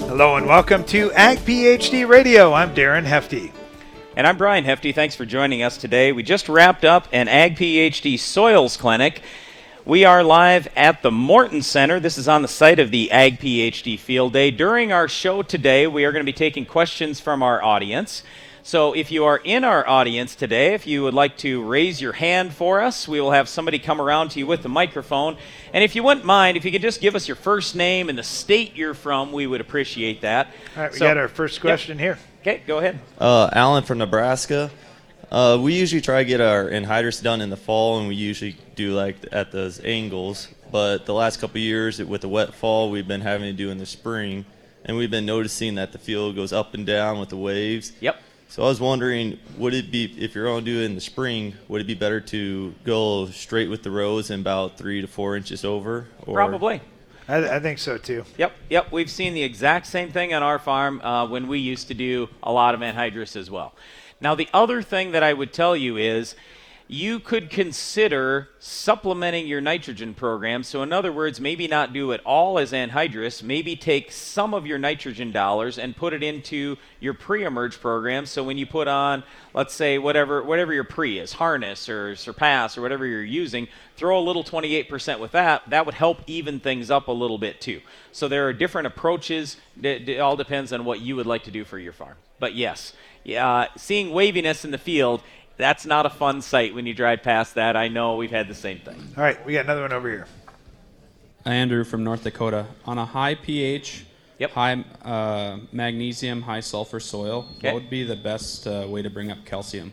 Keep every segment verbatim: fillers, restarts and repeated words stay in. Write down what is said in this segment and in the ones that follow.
Hello and welcome to Ag PhD Radio. I'm Darren Hefty. And I'm Brian Hefty. Thanks for joining us today. We just wrapped up an Ag PhD Soils Clinic. We are live at the Morton Center. This is on the site of the Ag PhD Field Day. During our show today, we are going to be taking questions from our audience. So if you are in our audience today, if you would like to raise your hand for us, we will have somebody come around to you with the microphone. And if you wouldn't mind, if you could just give us your first name and the state you're from, we would appreciate that. All right, we so, got our first question yep. here. Okay, go ahead. Uh, Alan from Nebraska. Uh, we usually try to get our anhydrous done in the fall, and we usually do like at those angles. But the last couple of years, with the wet fall, we've been having to do in the spring, and we've been noticing that the field goes up and down with the waves. Yep. So I was wondering, would it be, if you're going to do it in the spring, would it be better to go straight with the rows and about three to four inches over? Or? Probably. I, I think so too. Yep, yep. We've seen the exact same thing on our farm uh, when we used to do a lot of anhydrous as well. Now, the other thing that I would tell you is you could consider supplementing your nitrogen program. So in other words, maybe not do it all as anhydrous, maybe take some of your nitrogen dollars and put it into your pre-emerge program. So when you put on, let's say, whatever whatever your pre is, Harness or Surpass or whatever you're using, throw a little twenty-eight percent with that. That would help even things up a little bit too. So there are different approaches. It all depends on what you would like to do for your farm. But yes, uh, seeing waviness in the field, that's not a fun sight when you drive past that. I know we've had the same thing. All right, we got another one over here. Andrew from North Dakota. On a high pH, yep. high uh, magnesium, high sulfur soil, okay. what would be the best uh, way to bring up calcium?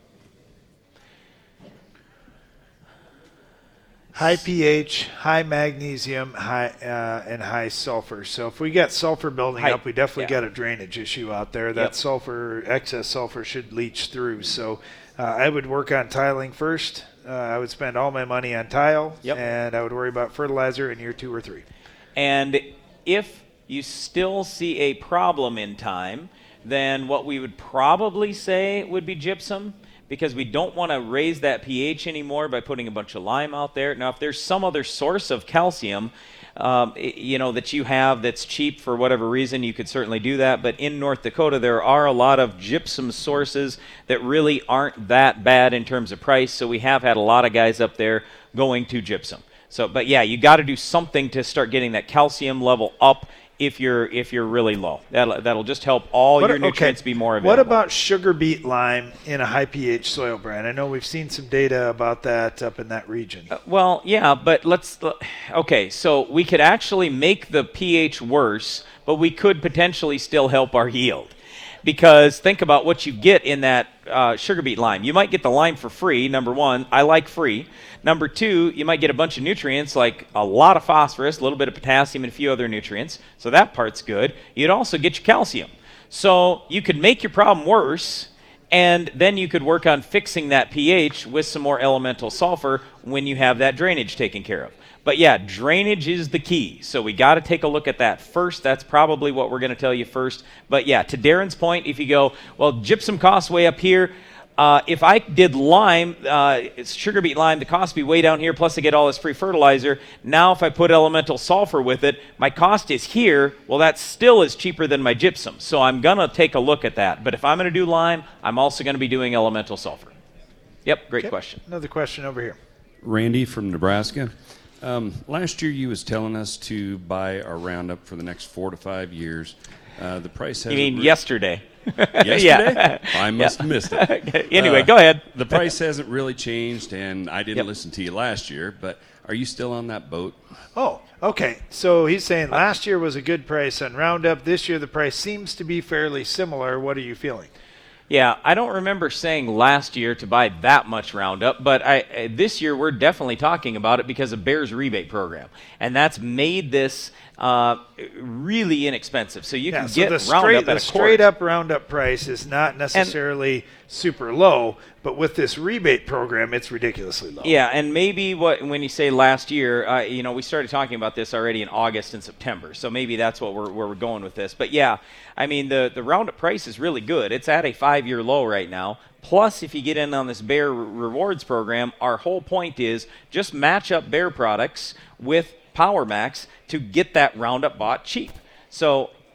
High pH, high magnesium, high uh, and high sulfur. So if we got sulfur building high, up, we definitely yeah. got a drainage issue out there. That yep. sulfur, excess sulfur should leach through. So uh, I would work on tiling first. Uh, I would spend all my money on tile, yep. and I would worry about fertilizer in year two or three. And if you still see a problem in time, then what we would probably say would be gypsum, because we don't want to raise that pH anymore by putting a bunch of lime out there. Now, if there's some other source of calcium, um, you know, that you have that's cheap for whatever reason, you could certainly do that. But in North Dakota, there are a lot of gypsum sources that really aren't that bad in terms of price. So we have had a lot of guys up there going to gypsum. So, but yeah, you got to do something to start getting that calcium level up. If you're if you're really low, that'll that'll just help all what, your nutrients okay. be more available. What about sugar beet lime in a high pH soil, Brian? I know we've seen some data about that up in that region. Uh, well, yeah, but let's. Okay, so we could actually make the pH worse, but we could potentially still help our yield. Because think about what you get in that uh, sugar beet lime. You might get the lime for free, number one. I like free. Number two, you might get a bunch of nutrients like a lot of phosphorus, a little bit of potassium, and a few other nutrients. So that part's good. You'd also get your calcium. So you could make your problem worse, and then you could work on fixing that pH with some more elemental sulfur when you have that drainage taken care of. But yeah, drainage is the key. So we got to take a look at that first. That's probably what we're going to tell you first. But yeah, to Darren's point, if you go, well, gypsum costs way up here. Uh, if I did lime, uh, it's sugar beet lime, the cost would be way down here, plus I get all this free fertilizer. Now if I put elemental sulfur with it, my cost is here. Well, that still is cheaper than my gypsum. So I'm going to take a look at that. But if I'm going to do lime, I'm also going to be doing elemental sulfur. Yep, great okay. question. Another question over here. Randy from Nebraska. Um, last year you was telling us to buy our Roundup for the next four to five years. Uh, the price has. You mean re- yesterday? Yesterday? Yeah. I must yeah. have missed it. Anyway, uh, go ahead. The price hasn't really changed, and I didn't Yep. listen to you last year, but are you still on that boat? Oh, okay. So he's saying last year was a good price on Roundup. This year the price seems to be fairly similar. What are you feeling? Yeah, I don't remember saying last year to buy that much Roundup, but I, uh, this year we're definitely talking about it because of Bayer's rebate program, and that's made this uh, really inexpensive. So you yeah, can so get the Roundup straight, at the a straight quart. up Roundup price is not necessarily super low, but with this rebate program, it's ridiculously low. Yeah, and maybe what when you say last year, uh, you know, we started talking about this already in August and September, so maybe that's what we're where we're going with this. But yeah, I mean the the Roundup price is really good. It's at a five-year low right now. Plus, if you get in on this Bayer Rewards program, our whole point is just match up Bayer products with PowerMax to get that Roundup bought cheap. So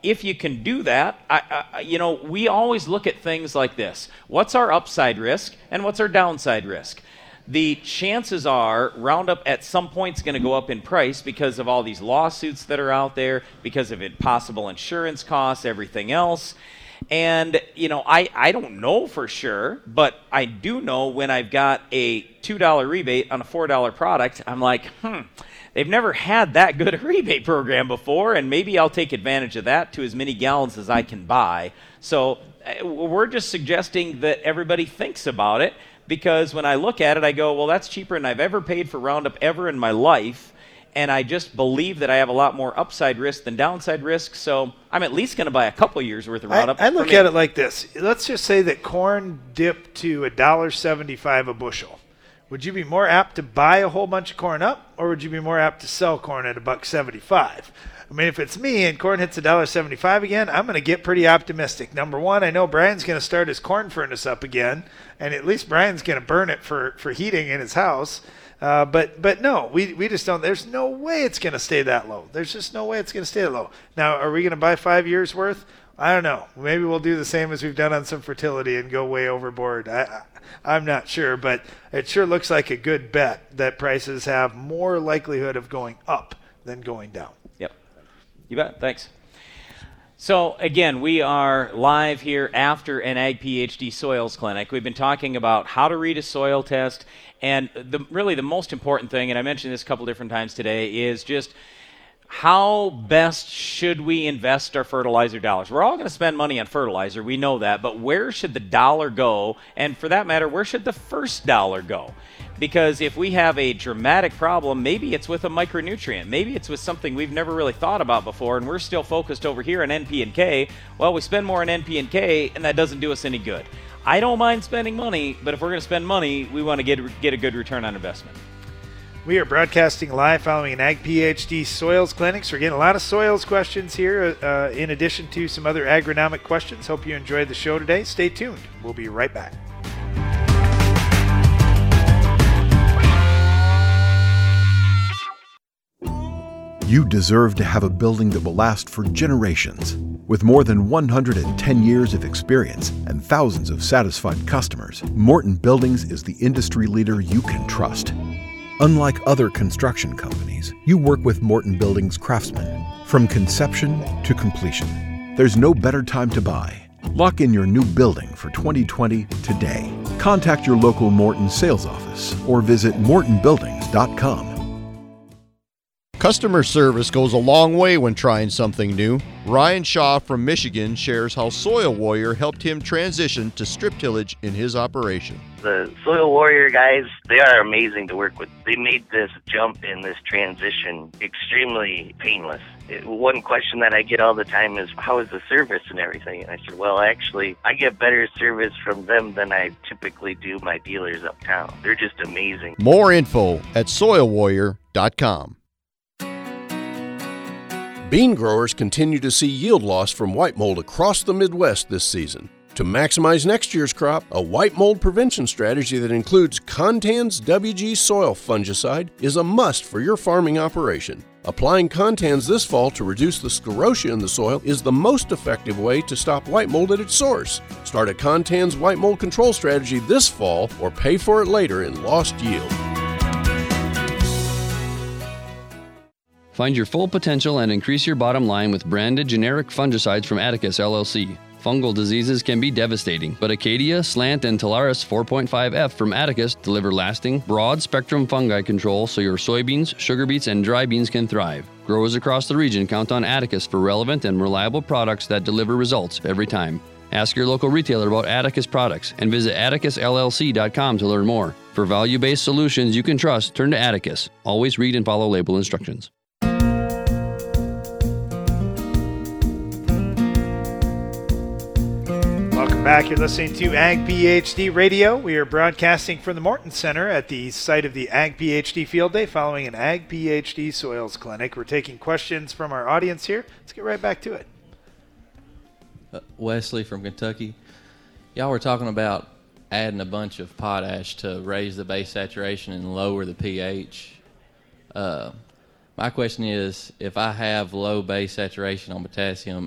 if you can do that, I, I, you know, we always look at things like this. What's our upside risk and what's our downside risk? The chances are Roundup at some point is going to go up in price because of all these lawsuits that are out there, because of it, possible insurance costs, everything else. And, you know, I, I don't know for sure, but I do know when I've got a two dollar rebate on a four dollar product, I'm like, hmm, they've never had that good a rebate program before, and maybe I'll take advantage of that to as many gallons as I can buy. So uh, we're just suggesting that everybody thinks about it, because when I look at it, I go, well, that's cheaper than I've ever paid for Roundup ever in my life. And I just believe that I have a lot more upside risk than downside risk, so I'm at least going to buy a couple years worth of Roundup. I, I look at it like this. Let's just say that corn dipped to one dollar seventy-five a bushel. Would you be more apt to buy a whole bunch of corn up, or would you be more apt to sell corn at a buck seventy-five? I mean, if it's me and corn hits one dollar seventy-five again, I'm going to get pretty optimistic. Number one, I know Brian's going to start his corn furnace up again, and at least Brian's going to burn it for, for heating in his house. Uh, but but no, we we just don't. There's no way it's going to stay that low. There's just no way it's going to stay that low. Now, are we going to buy five years worth? I don't know. Maybe we'll do the same as we've done on some fertility and go way overboard. I, I, I'm not sure, but it sure looks like a good bet that prices have more likelihood of going up than going down. Yep. You bet. Thanks. So, again, we are live here after an Ag PhD Soils Clinic. We've been talking about how to read a soil test, and the, really the most important thing, and I mentioned this a couple different times today, is just how best should we invest our fertilizer dollars? We're all going to spend money on fertilizer, we know that, but where should the dollar go? And for that matter, where should the first dollar go? Because if we have a dramatic problem, maybe it's with a micronutrient. Maybe it's with something we've never really thought about before, and we're still focused over here on N P and K. Well, we spend more on N P and K, and that doesn't do us any good. I don't mind spending money, but if we're going to spend money, we want to get, get a good return on investment. We are broadcasting live following an Ag PhD Soils Clinics. We're getting a lot of soils questions here, uh, in addition to some other agronomic questions. Hope you enjoyed the show today. Stay tuned. We'll be right back. You deserve to have a building that will last for generations. With more than one hundred ten years of experience and thousands of satisfied customers, Morton Buildings is the industry leader you can trust. Unlike other construction companies, you work with Morton Buildings craftsmen from conception to completion. There's no better time to buy. Lock in your new building for twenty twenty today. Contact your local Morton sales office or visit morton buildings dot com. Customer service goes a long way when trying something new. Ryan Shaw from Michigan shares how Soil Warrior helped him transition to strip tillage in his operation. The Soil Warrior guys, they are amazing to work with. They made this jump in this transition extremely painless. It, one question that I get all the time is, how is the service and everything? And I said, well, actually, I get better service from them than I typically do my dealers uptown. They're just amazing. More info at soil warrior dot com. Bean growers continue to see yield loss from white mold across the Midwest this season. To maximize next year's crop, a white mold prevention strategy that includes Contan's W G soil fungicide is a must for your farming operation. Applying Contan's this fall to reduce the sclerotia in the soil is the most effective way to stop white mold at its source. Start a Contan's white mold control strategy this fall or pay for it later in lost yield. Find your full potential and increase your bottom line with branded generic fungicides from Atticus L L C. Fungal diseases can be devastating, but Acadia, Slant, and Talaris four point five F from Atticus deliver lasting, broad-spectrum fungi control so your soybeans, sugar beets, and dry beans can thrive. Growers across the region count on Atticus for relevant and reliable products that deliver results every time. Ask your local retailer about Atticus products and visit atticus l l c dot com to learn more. For value-based solutions you can trust, turn to Atticus. Always read and follow label instructions. Welcome back. You're listening to Ag PhD Radio. We are broadcasting from the Morton Center at the site of the Ag PhD Field Day following an Ag PhD Soils Clinic. We're taking questions from our audience here. Let's get right back to it. Uh, Wesley from Kentucky. Y'all were talking about adding a bunch of potash to raise the base saturation and lower the pH. Uh, my question is, if I have low base saturation on potassium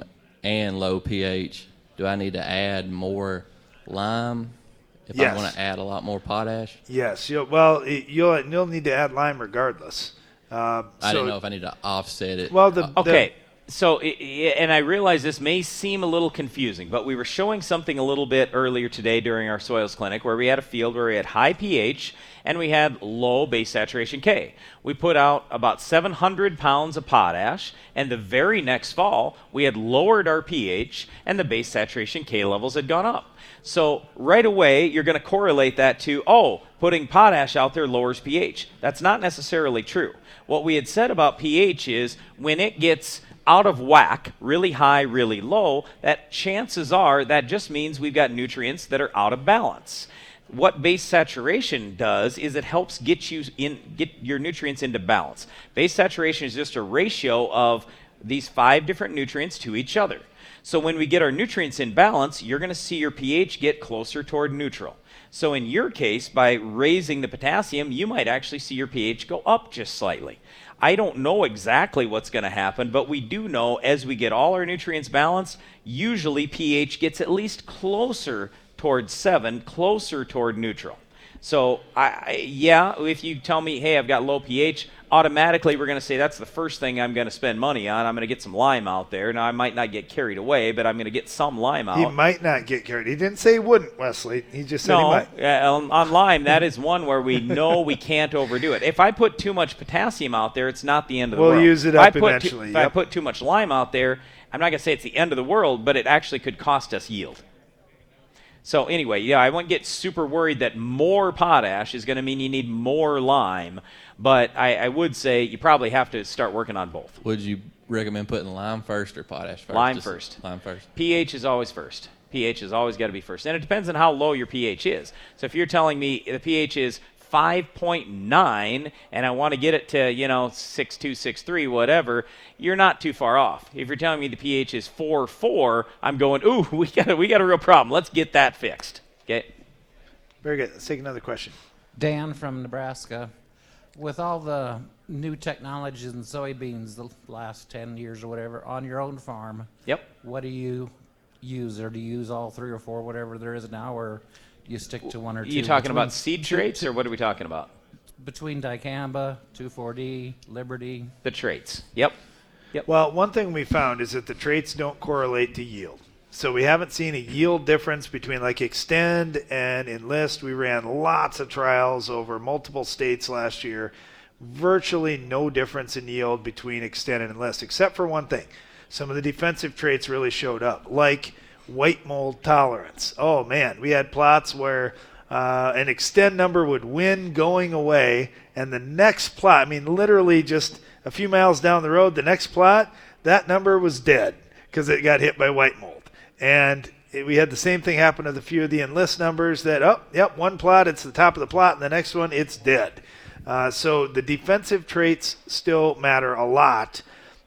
and low pH, do I need to add more lime if Yes. I want to add a lot more potash? Yes. You'll, well, it- you'll you'll need to add lime regardless. Uh, I so- didn't know if I need to offset it. Well, the, the Okay. So, i- i- and I realize this may seem a little confusing, but we were showing something a little bit earlier today during our soils clinic where we had a field where we had high pH and we had low base saturation K. We put out about seven hundred pounds of potash, and the very next fall we had lowered our pH and the base saturation K levels had gone up. So right away you're going to correlate that to, oh, putting potash out there lowers pH. That's not necessarily true. What we had said about pH is when it gets out of whack, really high, really low, that chances are that just means we've got nutrients that are out of balance. What base saturation does is it helps get you in get your nutrients into balance. Base saturation is just a ratio of these five different nutrients to each other. So when we get our nutrients in balance, you're going to see your pH get closer toward neutral. So in your case, by raising the potassium, you might actually see your pH go up just slightly. I don't know exactly what's going to happen, but we do know as we get all our nutrients balanced, usually pH gets at least closer toward seven, closer toward neutral. So, I, I, yeah, if you tell me, hey, I've got low pH, automatically we're going to say that's the first thing I'm going to spend money on. I'm going to get some lime out there. Now, I might not get carried away, but I'm going to get some lime out. He might not get carried. He didn't say he wouldn't, Wesley. He just said he No, might. uh, on, on lime, that is one where we know we can't overdo it. If I put too much potassium out there, it's not the end of the We'll world. use it If I up put too- eventually, If I yep. put too much lime out there, I'm not going to say it's the end of the world, but it actually could cost us yield. So anyway, yeah, I wouldn't get super worried that more potash is going to mean you need more lime, but I, I would say you probably have to start working on both. Would you recommend putting lime first or potash first? Lime Just first. Lime first. pH is always first. pH has always got to be first. And it depends on how low your pH is. So if you're telling me the pH is five point nine and I want to get it to, you know, six two, six three, whatever, you're not too far off. If you're telling me the pH is four point four, I'm going, ooh, we got a, we got a real problem. Let's get that fixed. Okay? Very good. Let's take another question. Dan from Nebraska. With all the new technologies in soybeans the last ten years or whatever on your own farm, Yep. what do you use? Or do you use all three or four, whatever there is now, or do you stick to one or two? You talking Between- about seed traits, or what are we talking about? Between dicamba, two four D, Liberty. The traits. Yep. Yep. Well, one thing we found is that the traits don't correlate to yield. So we haven't seen a yield difference between like Extend and Enlist. We ran lots of trials over multiple states last year. Virtually no difference in yield between Extend and Enlist, except for one thing. Some of the defensive traits really showed up, like white mold tolerance. Oh, man, we had plots where uh, an Extend number would win going away, and the next plot, I mean, literally just a few miles down the road, the next plot, that number was dead because it got hit by white mold. And it, we had the same thing happen with a few of the Enlist numbers that, oh, yep, one plot, it's the top of the plot, and the next one, it's dead. Uh, so the defensive traits still matter a lot.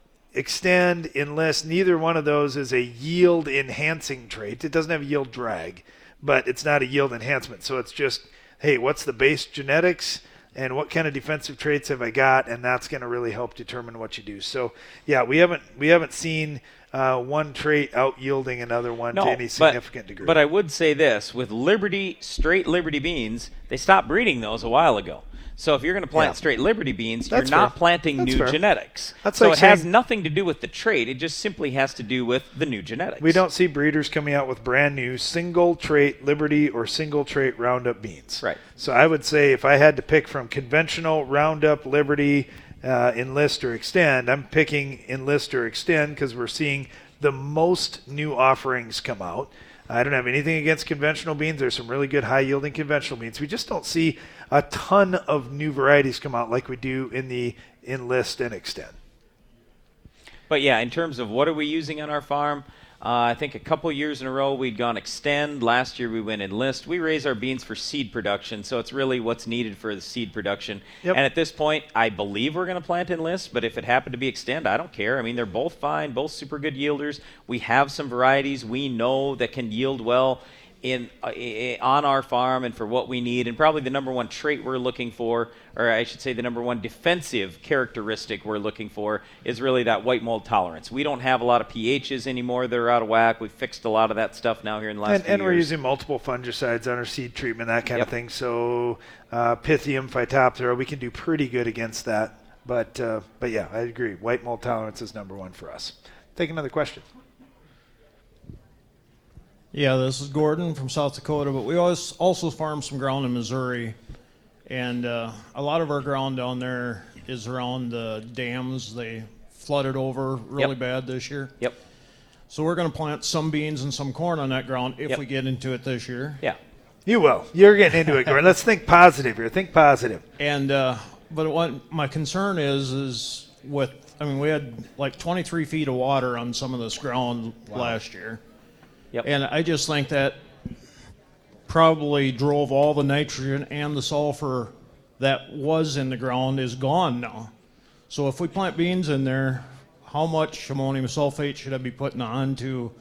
Extend, Enlist, neither one of those is a yield enhancing trait. It doesn't have yield drag, but it's not a yield enhancement. So it's just, hey, what's the base genetics and what kind of defensive traits have I got? And that's going to really help determine what you do. So yeah, we haven't we haven't seen uh, one trait out yielding another one No, to any but- significant degree. But I would say this, with Liberty, straight Liberty beans, they stopped breeding those a while ago. So if you're going to plant Yeah. straight Liberty beans, That's you're not fair. planting That's new fair. genetics. That's so like it has saying- nothing to do with the trait. It just simply has to do with the new genetics. We don't see breeders coming out with brand new single trait Liberty or single trait Roundup beans. Right. So I would say if I had to pick from conventional Roundup, Liberty, uh, Enlist, or Extend, I'm picking Enlist or Extend because we're seeing the most new offerings come out. I don't have anything against conventional beans. There's some really good high-yielding conventional beans. We just don't see a ton of new varieties come out like we do in the Enlist and Extend. But yeah, in terms of what are we using on our farm, uh, I think a couple years in a row we'd gone Extend. Last year we went Enlist. We raise our beans for seed production, so it's really what's needed for the seed production. Yep. And at this point, I believe we're going to plant Enlist, but if it happened to be Extend, I don't care. I mean, they're both fine, both super good yielders. We have some varieties we know that can yield well. in uh, on our farm and for what we need, and probably the number one trait we're looking for, or I should say the number one defensive characteristic we're looking for, is really that white mold tolerance. We don't have a lot of pHs anymore that are out of whack. We've fixed a lot of that stuff now here in the last and, few and years. we're using multiple fungicides on our seed treatment, that kind Yep. of thing. So uh, Pythium, Phytophthora, we can do pretty good against that. But uh, but yeah, I agree. White mold tolerance is number one for us. Take another question. Yeah, this is Gordon from South Dakota, but we always also farm some ground in Missouri, and uh, a lot of our ground down there is around the dams. They flooded over really Yep. bad this year. Yep. So we're going to plant some beans and some corn on that ground if Yep. we get into it this year. Yeah. You will. You're getting into it, Gordon. Let's think positive here. Think positive. And uh, but what my concern is is with, I mean, we had like twenty-three feet of water on some of this ground last year. Yep. And I just think that probably drove all the nitrogen and the sulfur that was in the ground is gone now. So if we plant beans in there, how much ammonium sulfate should I be putting on to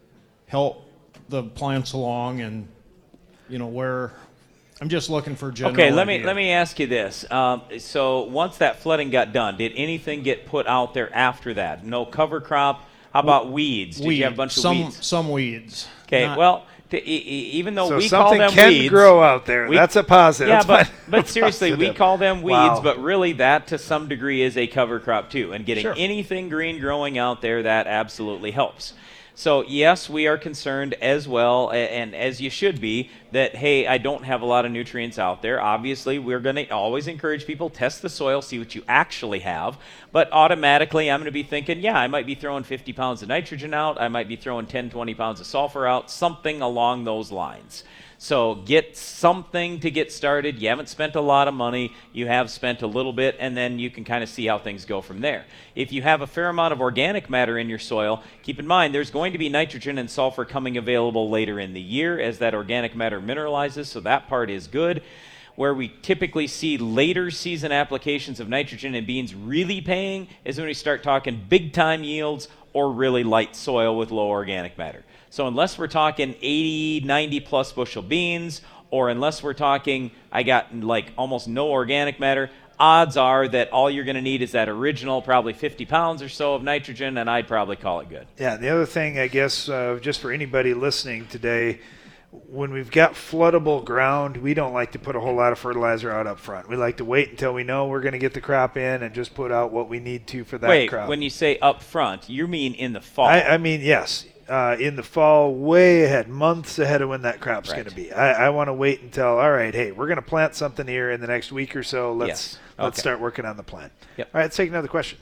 help the plants along? And, you know, where I'm just looking for general Okay, let me idea. let me ask you this. Um, so once that flooding got done, did anything get put out there after that? No cover crop. How about weeds? Did Weed. you have a bunch of some, weeds? Some weeds. Okay, Not- well, to, e- e- even though So we call something them can weeds, grow out there. we- That's a positive. Yeah, That's but, fine. but seriously, we Positive. call them weeds, Wow. but really that to some degree is a cover crop too. And getting Sure. anything green growing out there, that absolutely helps. So yes, we are concerned as well, a- and as you should be, that, hey, I don't have a lot of nutrients out there. Obviously, we're going to always encourage people, test the soil, see what you actually have. But automatically, I'm going to be thinking, yeah, I might be throwing fifty pounds of nitrogen out. I might be throwing ten, twenty pounds of sulfur out, something along those lines. So get something to get started. You haven't spent a lot of money. You have spent a little bit, and then you can kind of see how things go from there. If you have a fair amount of organic matter in your soil, keep in mind there's going to be nitrogen and sulfur coming available later in the year as that organic matter mineralizes, so that part is good. Where we typically see later season applications of nitrogen in beans really paying is when we start talking big-time yields or really light soil with low organic matter. So unless we're talking eighty, ninety plus bushel beans, or unless we're talking, I got like almost no organic matter, odds are that all you're going to need is that original probably fifty pounds or so of nitrogen, and I'd probably call it good. Yeah, the other thing, I guess, uh, just for anybody listening today, when we've got floodable ground, we don't like to put a whole lot of fertilizer out up front. We like to wait until we know we're going to get the crop in and just put out what we need to for that Wait, crop. when you say up front, you mean in the fall? I, I mean, yes, uh, in the fall, way ahead, months ahead of when that crop's Right. going to be. I, I want to wait until, all right, hey, we're going to plant something here in the next week or so. Let's Yes. let's Okay. start working on the plan. Yep. All right, let's take another question.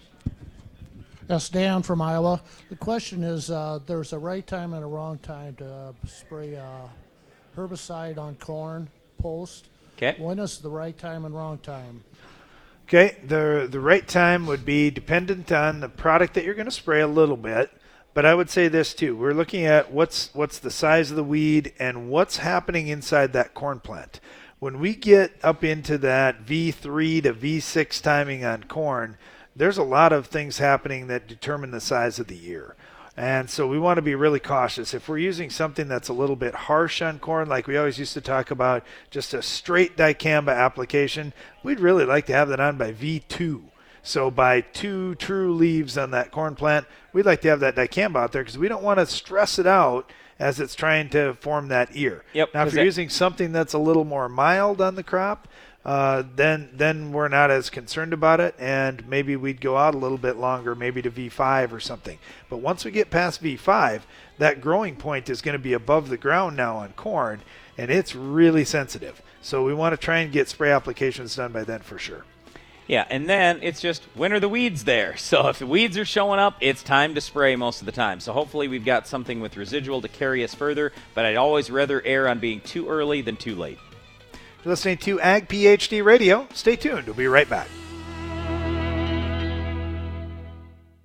Yes, Dan from Iowa. The question is, uh, there's a right time and a wrong time to uh, spray uh, herbicide on corn post. Okay. When is the right time and wrong time? Okay, the the right time would be dependent on the product that you're going to spray a little bit, but I would say this too. We're looking at what's what's the size of the weed and what's happening inside that corn plant. When we get up into that V three to V six timing on corn, there's a lot of things happening that determine the size of the ear. And so we want to be really cautious. If we're using something that's a little bit harsh on corn, like we always used to talk about, just a straight dicamba application, we'd really like to have that on by V two. So by two true leaves on that corn plant, we'd like to have that dicamba out there because we don't want to stress it out as it's trying to form that ear. Yep, Now, if 'cause you're that- using something that's a little more mild on the crop, uh, then then we're not as concerned about it, and maybe we'd go out a little bit longer, maybe to V five or something. But once we get past V five, that growing point is going to be above the ground now on corn, and it's really sensitive. So we want to try and get spray applications done by then for sure. Yeah, and then it's just, when are the weeds there? So if the weeds are showing up, it's time to spray most of the time. So hopefully we've got something with residual to carry us further, but I'd always rather err on being too early than too late. You're listening to Ag PhD Radio. Stay tuned. We'll be right back.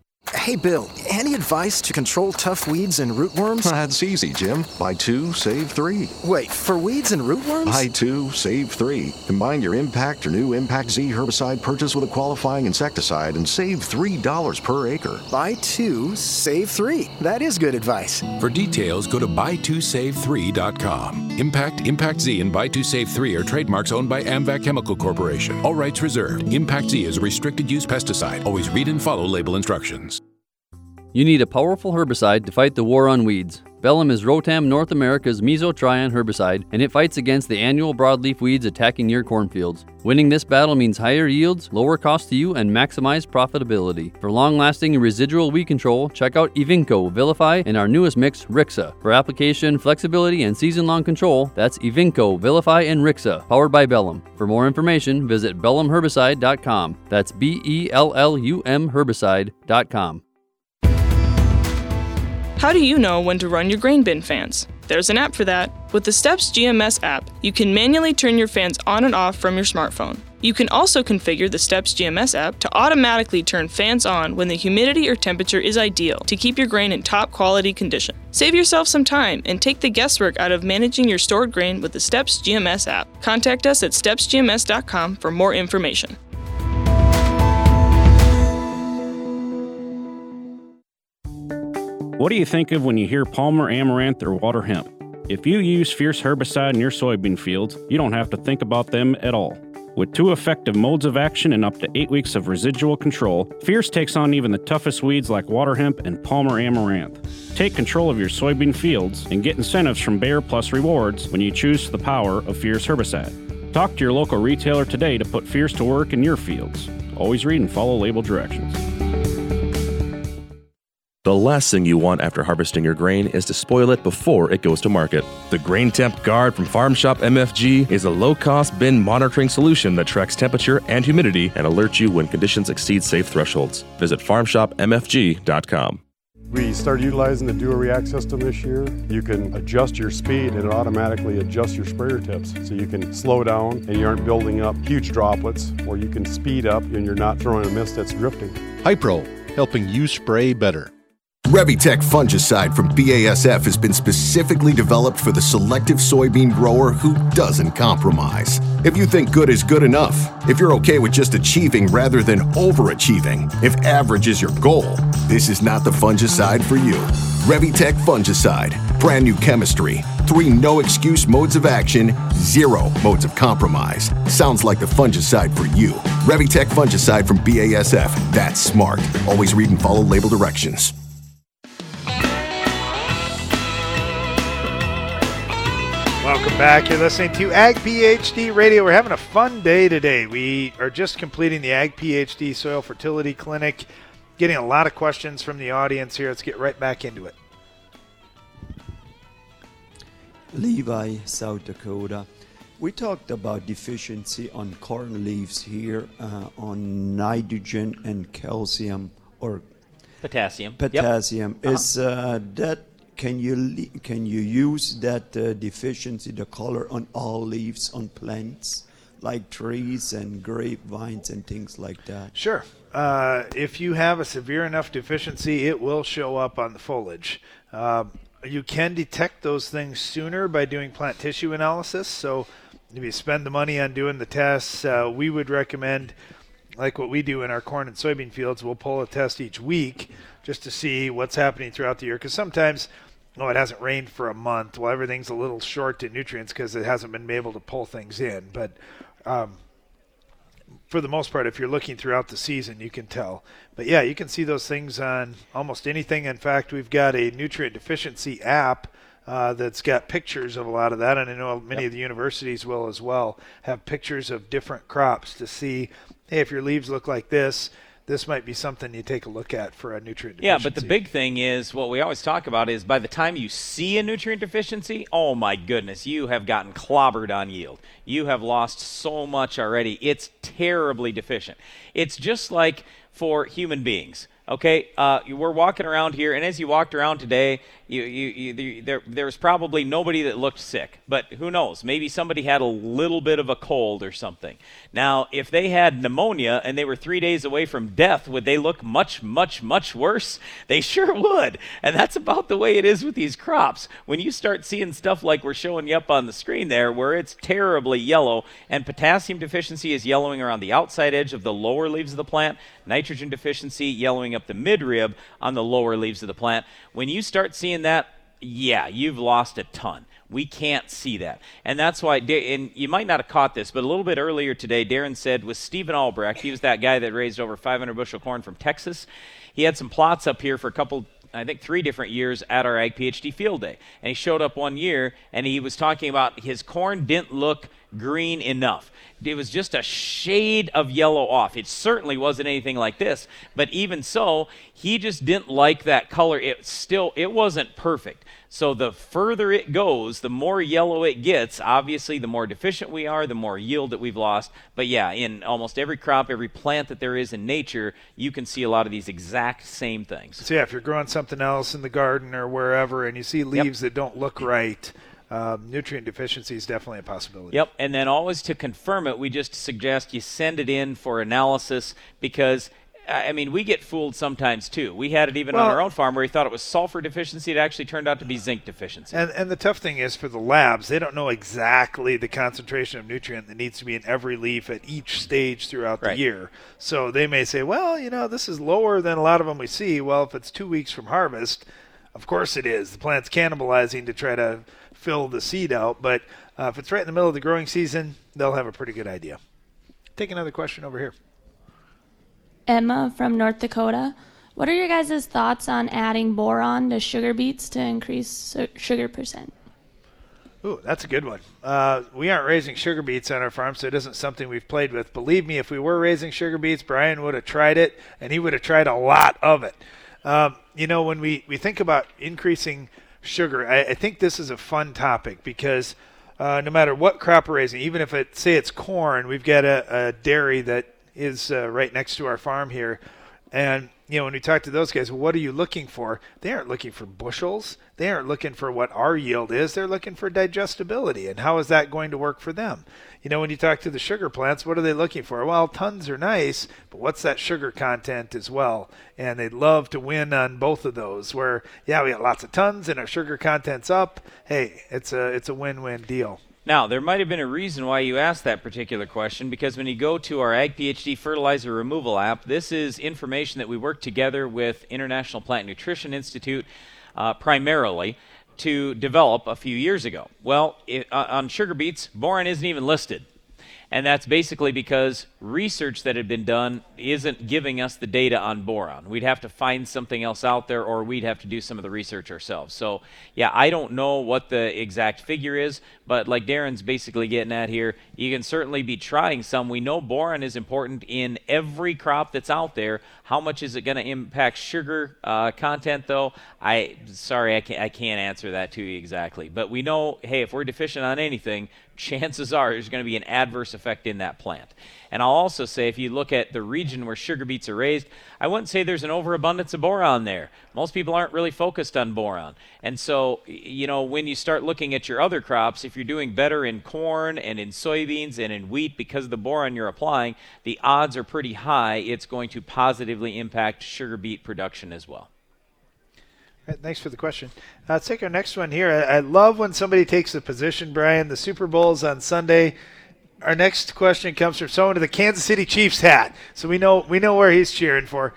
Hey, Bill, any advice to control tough weeds and rootworms? That's easy, Jim. Buy two, save three. Wait, for weeds and rootworms? Buy two, save three. Combine your Impact or new Impact Z herbicide purchase with a qualifying insecticide and save three dollars per acre. Buy two, save three. That is good advice. For details, go to buy two save three dot com. Impact, Impact Z, and buy two save three are trademarks owned by AMVAC Chemical Corporation. All rights reserved. Impact Z is a restricted use pesticide. Always read and follow label instructions. You need a powerful herbicide to fight the war on weeds. Bellum is Rotam North America's mesotrione herbicide, and it fights against the annual broadleaf weeds attacking your cornfields. Winning this battle means higher yields, lower cost to you, and maximized profitability. For long-lasting and residual weed control, check out Evinco, Vilify, and our newest mix, Rixa. For application, flexibility, and season-long control, that's Evinco, Vilify, and Rixa, powered by Bellum. For more information, visit bellum herbicide dot com. That's B E L L U M herbicide dot com. How do you know when to run your grain bin fans? There's an app for that. With the Steps G M S app, you can manually turn your fans on and off from your smartphone. You can also configure the Steps G M S app to automatically turn fans on when the humidity or temperature is ideal to keep your grain in top quality condition. Save yourself some time and take the guesswork out of managing your stored grain with the Steps G M S app. Contact us at steps g m s dot com for more information. What do you think of when you hear Palmer Amaranth or water hemp? If you use Fierce herbicide in your soybean fields, you don't have to think about them at all. With two effective modes of action and up to eight weeks of residual control, Fierce takes on even the toughest weeds like water hemp and Palmer Amaranth. Take control of your soybean fields and get incentives from Bayer Plus Rewards when you choose the power of Fierce herbicide. Talk to your local retailer today to put Fierce to work in your fields. Always read and follow label directions. The last thing you want after harvesting your grain is to spoil it before it goes to market. The Grain Temp Guard from Farm Shop M F G is a low-cost bin monitoring solution that tracks temperature and humidity and alerts you when conditions exceed safe thresholds. Visit farm shop m f g dot com. We started utilizing the Duo React system this year. You can adjust your speed and it automatically adjusts your sprayer tips. So you can slow down and you aren't building up huge droplets, or you can speed up and you're not throwing a mist that's drifting. Hypro, helping you spray better. Revitec fungicide from B A S F has been specifically developed for the selective soybean grower who doesn't compromise. If you think good is good enough, if you're okay with just achieving rather than overachieving, if average is your goal, this is not the fungicide for you. Revitec fungicide, brand new chemistry, three no-excuse modes of action, zero modes of compromise. Sounds like the fungicide for you. Revitec fungicide from B A S F, that's smart. Always read and follow label directions. Welcome back. You're listening to Ag PhD Radio. We're having a fun day today. We are just completing the Ag PhD Soil Fertility Clinic, getting a lot of questions from the audience here. Let's get right back into it. Levi, South Dakota. We talked about deficiency on corn leaves here uh, on nitrogen and calcium or potassium. Potassium. Yep. Is uh, that Can you can you use that uh, deficiency, the color on all leaves on plants, like trees and grapevines and things like that? Sure. Uh, if you have a severe enough deficiency, it will show up on the foliage. Uh, you can detect those things sooner by doing plant tissue analysis. So if you spend the money on doing the tests, uh, we would recommend, like what we do in our corn and soybean fields, we'll pull a test each week just to see what's happening throughout the year. Because sometimes, oh, it hasn't rained for a month. Well, everything's a little short in nutrients because it hasn't been able to pull things in. But um, for the most part, if you're looking throughout the season, you can tell. But yeah, you can see those things on almost anything. In fact, we've got a nutrient deficiency app uh, that's got pictures of a lot of that. And I know many yep. of the universities will as well have pictures of different crops to see, hey, if your leaves look like this, this might be something you take a look at for a nutrient deficiency. Yeah, but the big thing is, what we always talk about is by the time you see a nutrient deficiency, oh my goodness, you have gotten clobbered on yield. You have lost so much already. It's terribly deficient. It's just like for human beings. Okay, uh, you were walking around here, and as you walked around today, you, you, you, there, there was probably nobody that looked sick. But who knows? Maybe somebody had a little bit of a cold or something. Now, if they had pneumonia and they were three days away from death, would they look much, much, much worse? They sure would. And that's about the way it is with these crops. When you start seeing stuff like we're showing you up on the screen there, where it's terribly yellow, and potassium deficiency is yellowing around the outside edge of the lower leaves of the plant, nitrogen deficiency yellowing up the midrib on the lower leaves of the plant. When you start seeing that, yeah, you've lost a ton. We can't see that. And that's why, and you might not have caught this, but a little bit earlier today, Darren said with Stephen Albrecht, he was that guy that raised over five hundred bushel corn from Texas. He had some plots up here for a couple, I think three different years at our Ag PhD field day. And he showed up one year, and he was talking about his corn didn't look green enough. It was just a shade of yellow off. It certainly wasn't anything like this, but even so, he just didn't like that color. It still, it wasn't perfect. So the further it goes, the more yellow it gets. Obviously, the more deficient we are, the more yield that we've lost. But yeah, in almost every crop, every plant that there is in nature, you can see a lot of these exact same things. So yeah, if you're growing something else in the garden or wherever and you see leaves yep. that don't look right, Um, nutrient deficiency is definitely a possibility. Yep, and then always to confirm it, we just suggest you send it in for analysis because, I mean, we get fooled sometimes too. We had it even well, on our own farm where we thought it was sulfur deficiency. It actually turned out to be zinc deficiency. And, and the tough thing is for the labs, they don't know exactly the concentration of nutrient that needs to be in every leaf at each stage throughout right. the year. So they may say, well, you know, this is lower than a lot of them we see. Well, if it's two weeks from harvest, of course it is. The plant's cannibalizing to try to fill the seed out, but uh, if it's right in the middle of the growing season, they'll have a pretty good idea. Take another question over here. Emma from North Dakota. What are your guys' thoughts on adding boron to sugar beets to increase su- sugar percent? Ooh, that's a good one. Uh, we aren't raising sugar beets on our farm, so it isn't something we've played with. Believe me, if we were raising sugar beets, Brian would have tried it, and he would have tried a lot of it. Um, you know, when we, we think about increasing sugar, I, I think this is a fun topic because uh, no matter what crop we're raising, even if it say it's corn, we've got a, a dairy that is uh, right next to our farm here, and you know when we talk to those guys, well, what are you looking for? They aren't looking for bushels. They aren't looking for what our yield is. They're looking for digestibility, and how is that going to work for them? You know, when you talk to the sugar plants, what are they looking for? Well, tons are nice, but what's that sugar content as well? And they'd love to win on both of those where, yeah, we got lots of tons and our sugar content's up. Hey, it's a it's a win-win deal. Now, there might have been a reason why you asked that particular question, because when you go to our Ag PhD Fertilizer Removal app, this is information that we work together with International Plant Nutrition Institute uh, primarily to develop a few years ago. Well, it, uh, on sugar beets, boron isn't even listed. And that's basically because research that had been done isn't giving us the data on boron. We'd have to find something else out there, or we'd have to do some of the research ourselves. So, yeah, I don't know what the exact figure is, but like Darren's basically getting at here, you can certainly be trying some. We know boron is important in every crop that's out there. How much is it going to impact sugar uh, content, though? I sorry, I can't, I can't answer that to you exactly. But we know, hey, if we're deficient on anything, chances are there's going to be an adverse effect in that plant. And I'll also say, if you look at the region where sugar beets are raised, I wouldn't say there's an overabundance of boron there. Most people aren't really focused on boron. And so, you know, when you start looking at your other crops, if you're doing better in corn and in soybeans and in wheat because of the boron you're applying, the odds are pretty high it's going to positively impact sugar beet production as well. Right, thanks for the question. Uh, let's take our next one here. I, I love when somebody takes a position, Brian. The Super Bowl is on Sunday. Our next question comes from someone with a Kansas City Chiefs hat, so we know we know where he's cheering for.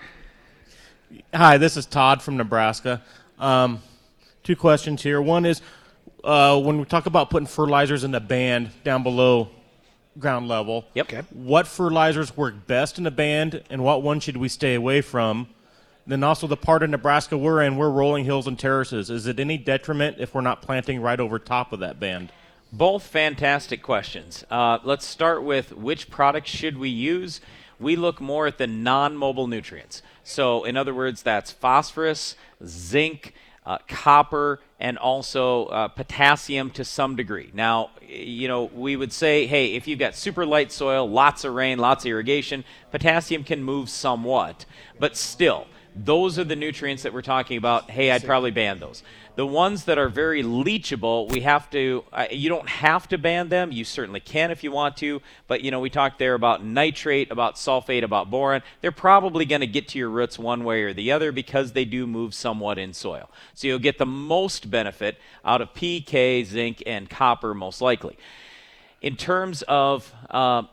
Hi, this is Todd from Nebraska. Um, two questions here. One is uh, when we talk about putting fertilizers in the band down below ground level, yep. Okay. What fertilizers work best in the band, and what one should we stay away from? Then also the part of Nebraska we're in, we're rolling hills and terraces. Is it any detriment if we're not planting right over top of that band? Both fantastic questions. Uh, let's start with which products should we use. We look more at the non-mobile nutrients. So in other words, that's phosphorus, zinc, uh, copper, and also uh, potassium to some degree. Now, you know, we would say, hey, if you've got super light soil, lots of rain, lots of irrigation, potassium can move somewhat. But still, those are the nutrients that we're talking about. Hey, I'd probably ban those. The ones that are very leachable, we have to, uh, you don't have to ban them. You certainly can if you want to. But, you know, we talked there about nitrate, about sulfate, about boron. They're probably going to get to your roots one way or the other because they do move somewhat in soil. So you'll get the most benefit out of P, K, zinc, and copper most likely. In terms of uh,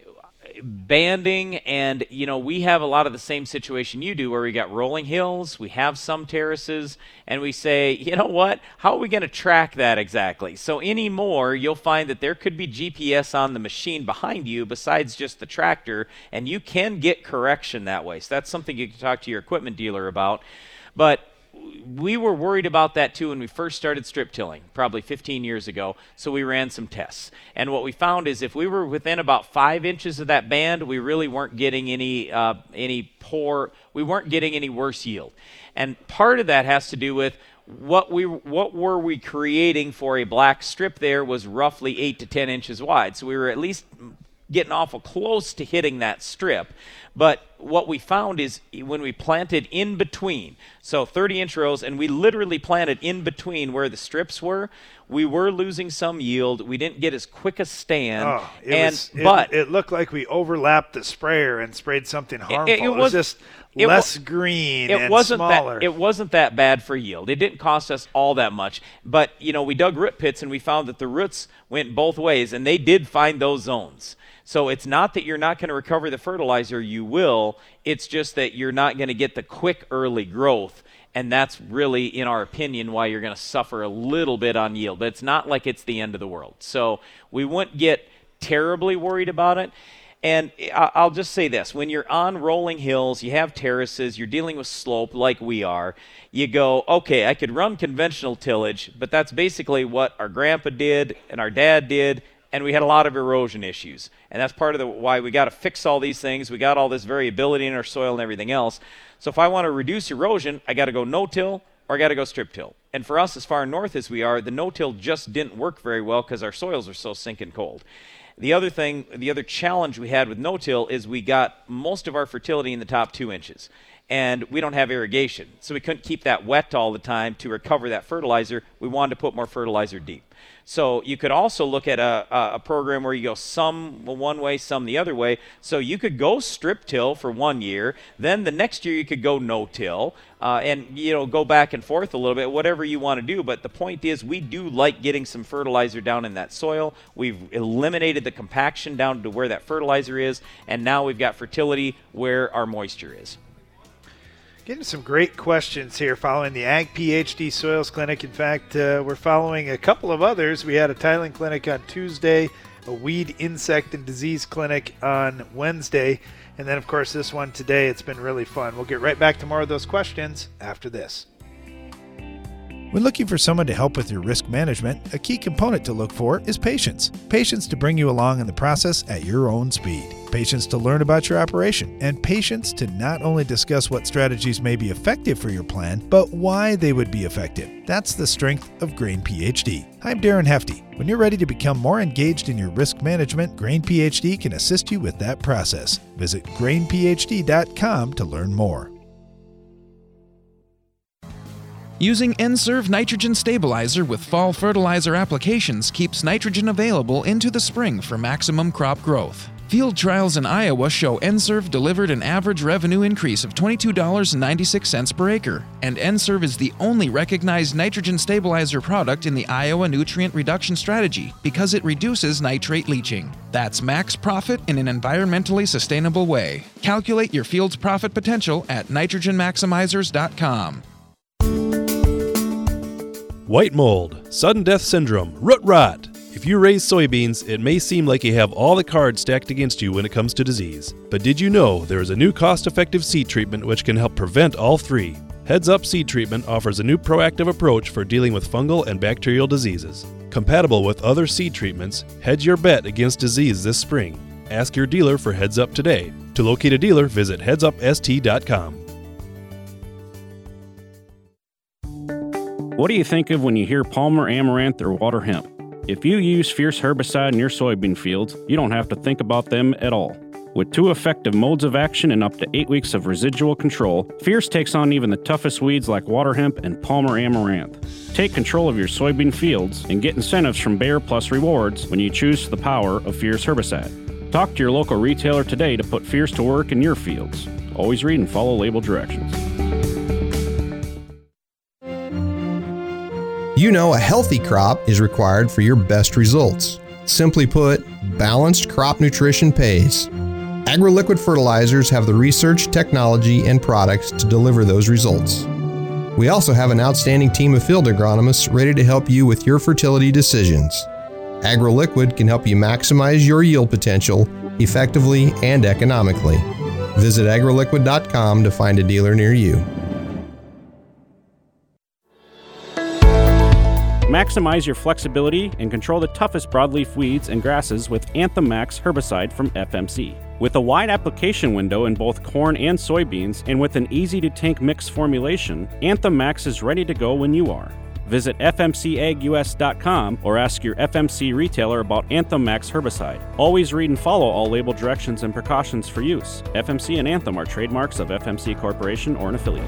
banding, and you know, we have a lot of the same situation you do where we got rolling hills, we have some terraces, and we say, you know what, how are we going to track that exactly? So anymore, you'll find that there could be G P S on the machine behind you besides just the tractor, and you can get correction that way. So that's something you can talk to your equipment dealer about. But we were worried about that too when we first started strip tilling, probably fifteen years ago, so we ran some tests. And what we found is if we were within about five inches of that band, we really weren't getting any uh, any poor, we weren't getting any worse yield. And part of that has to do with what we what were we creating for a black strip there was roughly eight to ten inches wide. So we were at least getting awful close to hitting that strip. But what we found is when we planted in between, so thirty inch rows, and we literally planted in between where the strips were, we were losing some yield. We didn't get as quick a stand. Oh, it and was, it, but it looked like we overlapped the sprayer and sprayed something harmful. It, it, it was, was just it less wa- green it and wasn't smaller. That, it wasn't that bad for yield. It didn't cost us all that much. But, you know, we dug root pits and we found that the roots went both ways, and they did find those zones. So it's not that you're not going to recover the fertilizer, you will. It's just that you're not going to get the quick early growth. And that's really, in our opinion, why you're going to suffer a little bit on yield. But it's not like it's the end of the world. So we wouldn't get terribly worried about it. And I'll just say this. When you're on rolling hills, you have terraces, you're dealing with slope like we are, you go, okay, I could run conventional tillage, but that's basically what our grandpa did and our dad did, and we had a lot of erosion issues. And that's part of the why we got to fix all these things. We got all this variability in our soil and everything else. So if I want to reduce erosion, I got to go no-till or I got to go strip-till. And for us, as far north as we are, the no-till just didn't work very well because our soils are so sinking cold. The other thing, the other challenge we had with no-till is we got most of our fertility in the top two inches. And we don't have irrigation. So we couldn't keep that wet all the time to recover that fertilizer. We wanted to put more fertilizer deep. So you could also look at a, a program where you go some one way, some the other way. So you could go strip till for one year. Then the next year you could go no-till uh, and, you know, go back and forth a little bit, whatever you want to do. But the point is we do like getting some fertilizer down in that soil. We've eliminated the compaction down to where that fertilizer is. And now we've got fertility where our moisture is. Getting some great questions here following the Ag PhD Soils Clinic. In fact, uh, we're following a couple of others. We had a tiling clinic on Tuesday, a weed, insect, and disease clinic on Wednesday, and then, of course, this one today. It's been really fun. We'll get right back to more of those questions after this. When looking for someone to help with your risk management, a key component to look for is patience. Patience to bring you along in the process at your own speed. Patience to learn about your operation. And patience to not only discuss what strategies may be effective for your plan, but why they would be effective. That's the strength of Grain PhD. I'm Darren Hefty. When you're ready to become more engaged in your risk management, Grain PhD can assist you with that process. Visit grain p h d dot com to learn more. Using N-Serve nitrogen stabilizer with fall fertilizer applications keeps nitrogen available into the spring for maximum crop growth. Field trials in Iowa show N-Serve delivered an average revenue increase of twenty-two dollars and ninety-six cents per acre, and N-Serve is the only recognized nitrogen stabilizer product in the Iowa Nutrient Reduction Strategy because it reduces nitrate leaching. That's max profit in an environmentally sustainable way. Calculate your field's profit potential at nitrogen maximizers dot com. White mold, sudden death syndrome, root rot. If you raise soybeans, it may seem like you have all the cards stacked against you when it comes to disease. But did you know there is a new cost-effective seed treatment which can help prevent all three? Heads Up Seed Treatment offers a new proactive approach for dealing with fungal and bacterial diseases. Compatible with other seed treatments, hedge your bet against disease this spring. Ask your dealer for Heads Up today. To locate a dealer, visit heads up s t dot com. What do you think of when you hear Palmer Amaranth or water hemp? If you use Fierce herbicide in your soybean fields, you don't have to think about them at all. With two effective modes of action and up to eight weeks of residual control, Fierce takes on even the toughest weeds like water hemp and Palmer amaranth. Take control of your soybean fields and get incentives from Bayer Plus Rewards when you choose the power of Fierce herbicide. Talk to your local retailer today to put Fierce to work in your fields. Always read and follow label directions. You know, a healthy crop is required for your best results. Simply put, balanced crop nutrition pays. AgroLiquid fertilizers have the research, technology, and products to deliver those results. We also have an outstanding team of field agronomists ready to help you with your fertility decisions. AgroLiquid can help you maximize your yield potential effectively and economically. Visit agroliquid dot com to find a dealer near you. Maximize your flexibility and control the toughest broadleaf weeds and grasses with Anthem Max herbicide from F M C. With a wide application window in both corn and soybeans and with an easy-to-tank mix formulation, Anthem Max is ready to go when you are. Visit F M C ag U S dot com or ask your F M C retailer about Anthem Max herbicide. Always read and follow all label directions and precautions for use. F M C and Anthem are trademarks of F M C Corporation or an affiliate.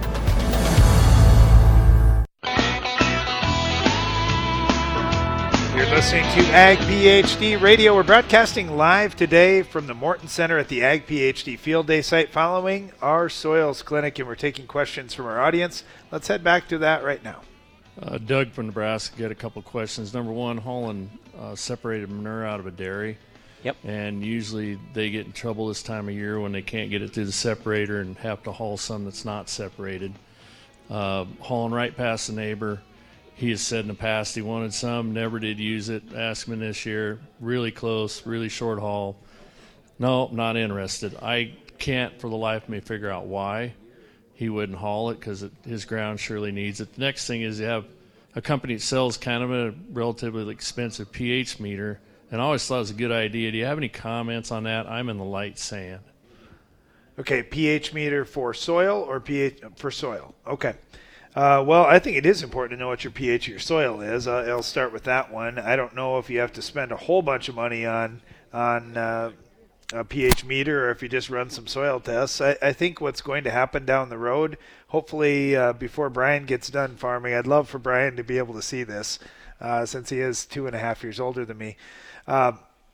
You're listening to Ag PhD Radio. We're broadcasting live today from the Morton Center at the Ag PhD Field Day site following our soils clinic, and we're taking questions from our audience. Let's head back to that right now. Uh, Doug from Nebraska got a couple questions. Number one, hauling uh, separated manure out of a dairy. Yep. And usually they get in trouble this time of year when they can't get it through the separator and have to haul some that's not separated. Uh, hauling right past the neighbor. He has said in the past he wanted some, never did use it. Asked him this year, really close, really short haul. No, not interested. I can't for the life of me figure out why he wouldn't haul it, because his ground surely needs it. The next thing is you have a company that sells kind of a relatively expensive pH meter, and I always thought it was a good idea. Do you have any comments on that? I'm in the light sand. Okay, pH meter for soil or pH for soil? Okay. Uh, well, I think it is important to know what your pH of your soil is. Uh, I'll start with that one. I don't know if you have to spend a whole bunch of money on on uh, a pH meter or if you just run some soil tests. I, I think what's going to happen down the road, hopefully uh, before Brian gets done farming, I'd love for Brian to be able to see this uh, since he is two and a half years older than me. Uh,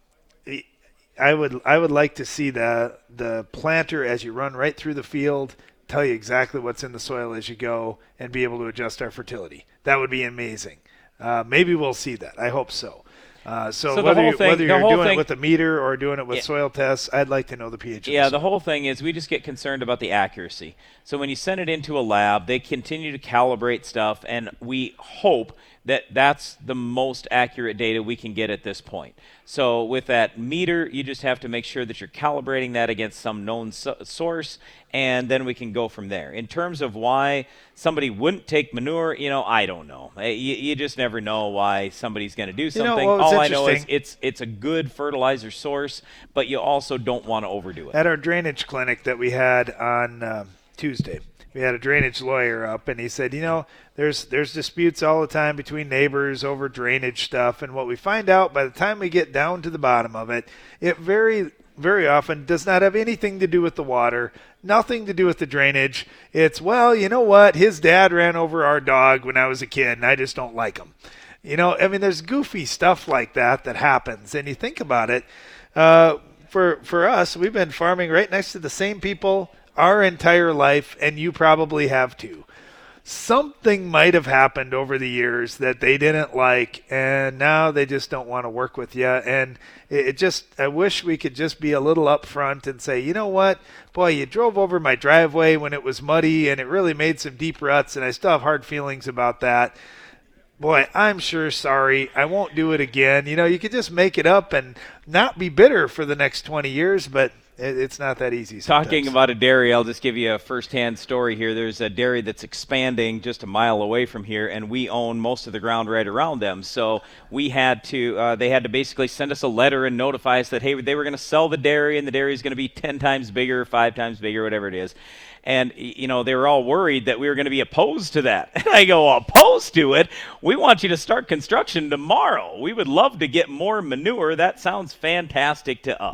I would I would like to see the the planter as you run right through the field tell you exactly what's in the soil as you go and be able to adjust our fertility. That would be amazing. Uh, maybe we'll see that. I hope so. Uh, so, so whether, you, thing, whether you're doing thing, it with a meter or doing it with yeah. soil tests, I'd like to know the pH. Yeah, of the, the whole thing is we just get concerned about the accuracy. So when you send it into a lab, they continue to calibrate stuff, and we hope that that's the most accurate data we can get at this point. So with that meter, you just have to make sure that you're calibrating that against some known so- source, and then we can go from there. In terms of why somebody wouldn't take manure, you know, I don't know. You, you just never know why somebody's going to do something. You know, well, all I know is it's it's a good fertilizer source, but you also don't want to overdo it. At our drainage clinic that we had on uh, Tuesday, we had a drainage lawyer up, and he said, you know, there's there's disputes all the time between neighbors over drainage stuff, and what we find out by the time we get down to the bottom of it, it very, very often does not have anything to do with the water, nothing to do with the drainage. It's, well, you know what, his dad ran over our dog when I was a kid, and I just don't like him. You know, I mean, there's goofy stuff like that that happens, and you think about it, uh, for for us, we've been farming right next to the same people our entire life, and you probably have too. Something might have happened over the years that they didn't like, and now they just don't want to work with you. And it, it just, I wish we could just be a little upfront and say, you know what, boy, you drove over my driveway when it was muddy, and it really made some deep ruts, and I still have hard feelings about that. Boy, I'm sure sorry. I won't do it again. You know, you could just make it up and not be bitter for the next twenty years, but it's not that easy sometimes. Talking about a dairy, I'll just give you a first-hand story here. There's a dairy that's expanding just a mile away from here, and we own most of the ground right around them. So we had to, uh, they had to basically send us a letter and notify us that, hey, they were going to sell the dairy, and the dairy is going to be ten times bigger, five times bigger, whatever it is. And, you know, they were all worried that we were going to be opposed to that. And I go, opposed to it? We want you to start construction tomorrow. We would love to get more manure. That sounds fantastic to us.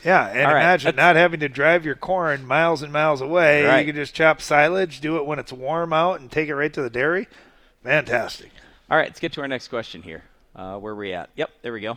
Yeah, and All right, imagine let's- not having to drive your corn miles and miles away. Right. You can just chop silage, do it when it's warm out, and take it right to the dairy. Fantastic. All right, let's get to our next question here. Uh, where are we at? Yep, there we go.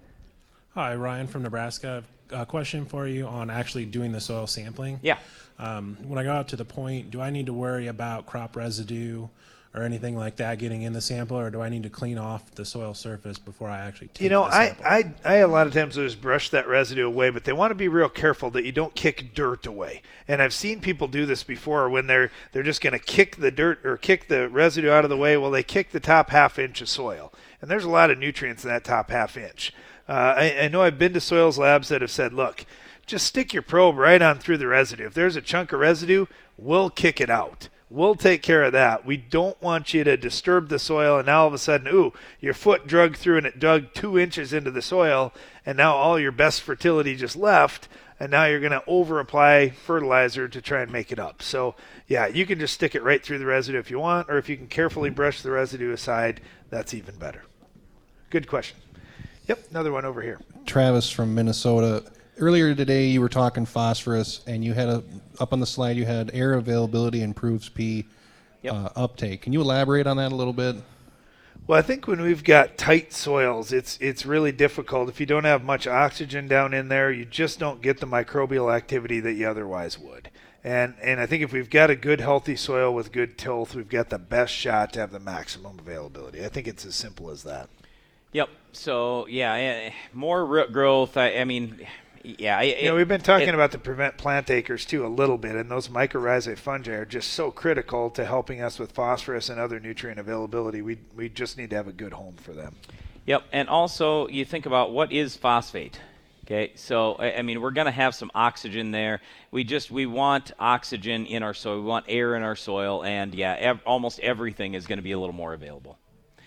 Hi, Ryan from Nebraska. A question for you on actually doing the soil sampling. Yeah. Um, when I go out to the point, do I need to worry about crop residue or anything like that getting in the sample, or do I need to clean off the soil surface before I actually take You know, the I, sample? I, I a lot of times will just brush that residue away, but they want to be real careful that you don't kick dirt away. And I've seen people do this before when they're they're just going to kick the dirt or kick the residue out of the way. Well, they kick the top half inch of soil, and there's a lot of nutrients in that top half inch. Uh, I, I know I've been to soils labs that have said, look, just stick your probe right on through the residue. If there's a chunk of residue, we'll kick it out. We'll take care of that. We don't want you to disturb the soil, and now all of a sudden, ooh, your foot drug through and it dug two inches into the soil, and now all your best fertility just left, and now you're going to over-apply fertilizer to try and make it up. So, yeah, you can just stick it right through the residue if you want, or if you can carefully brush the residue aside, that's even better. Good question. Yep, another one over here. Travis from Minnesota. Earlier today, you were talking phosphorus, and you had a up on the slide. You had air availability improves P Yep. uh, uptake. Can you elaborate on that a little bit? Well, I think when we've got tight soils, it's it's really difficult. If you don't have much oxygen down in there, you just don't get the microbial activity that you otherwise would. And and I think if we've got a good, healthy soil with good tilth, we've got the best shot to have the maximum availability. I think it's as simple as that. Yep. So, yeah, eh, more root growth. I, I mean, yeah. It, You know, we've been talking it, about the prevent plant acres too a little bit, and those mycorrhizae fungi are just so critical to helping us with phosphorus and other nutrient availability. We we just need to have a good home for them. Yep. And also, you think about what is phosphate. Okay, so I I mean, we're going to have some oxygen there. We just we want oxygen in our soil. We want air in our soil, and yeah, ev- almost everything is going to be a little more available.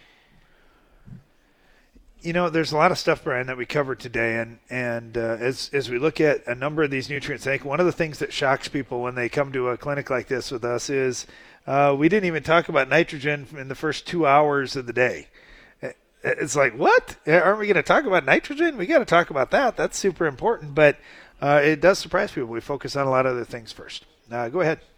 You know, there's a lot of stuff, Brian, that we covered today, and and uh, as as we look at a number of these nutrients, I think one of the things that shocks people when they come to a clinic like this with us is uh, we didn't even talk about nitrogen in the first two hours of the day. It's like, what? Aren't we going to talk about nitrogen? We got to talk about that. That's super important, but uh, it does surprise people. We focus on a lot of other things first. Uh, go ahead.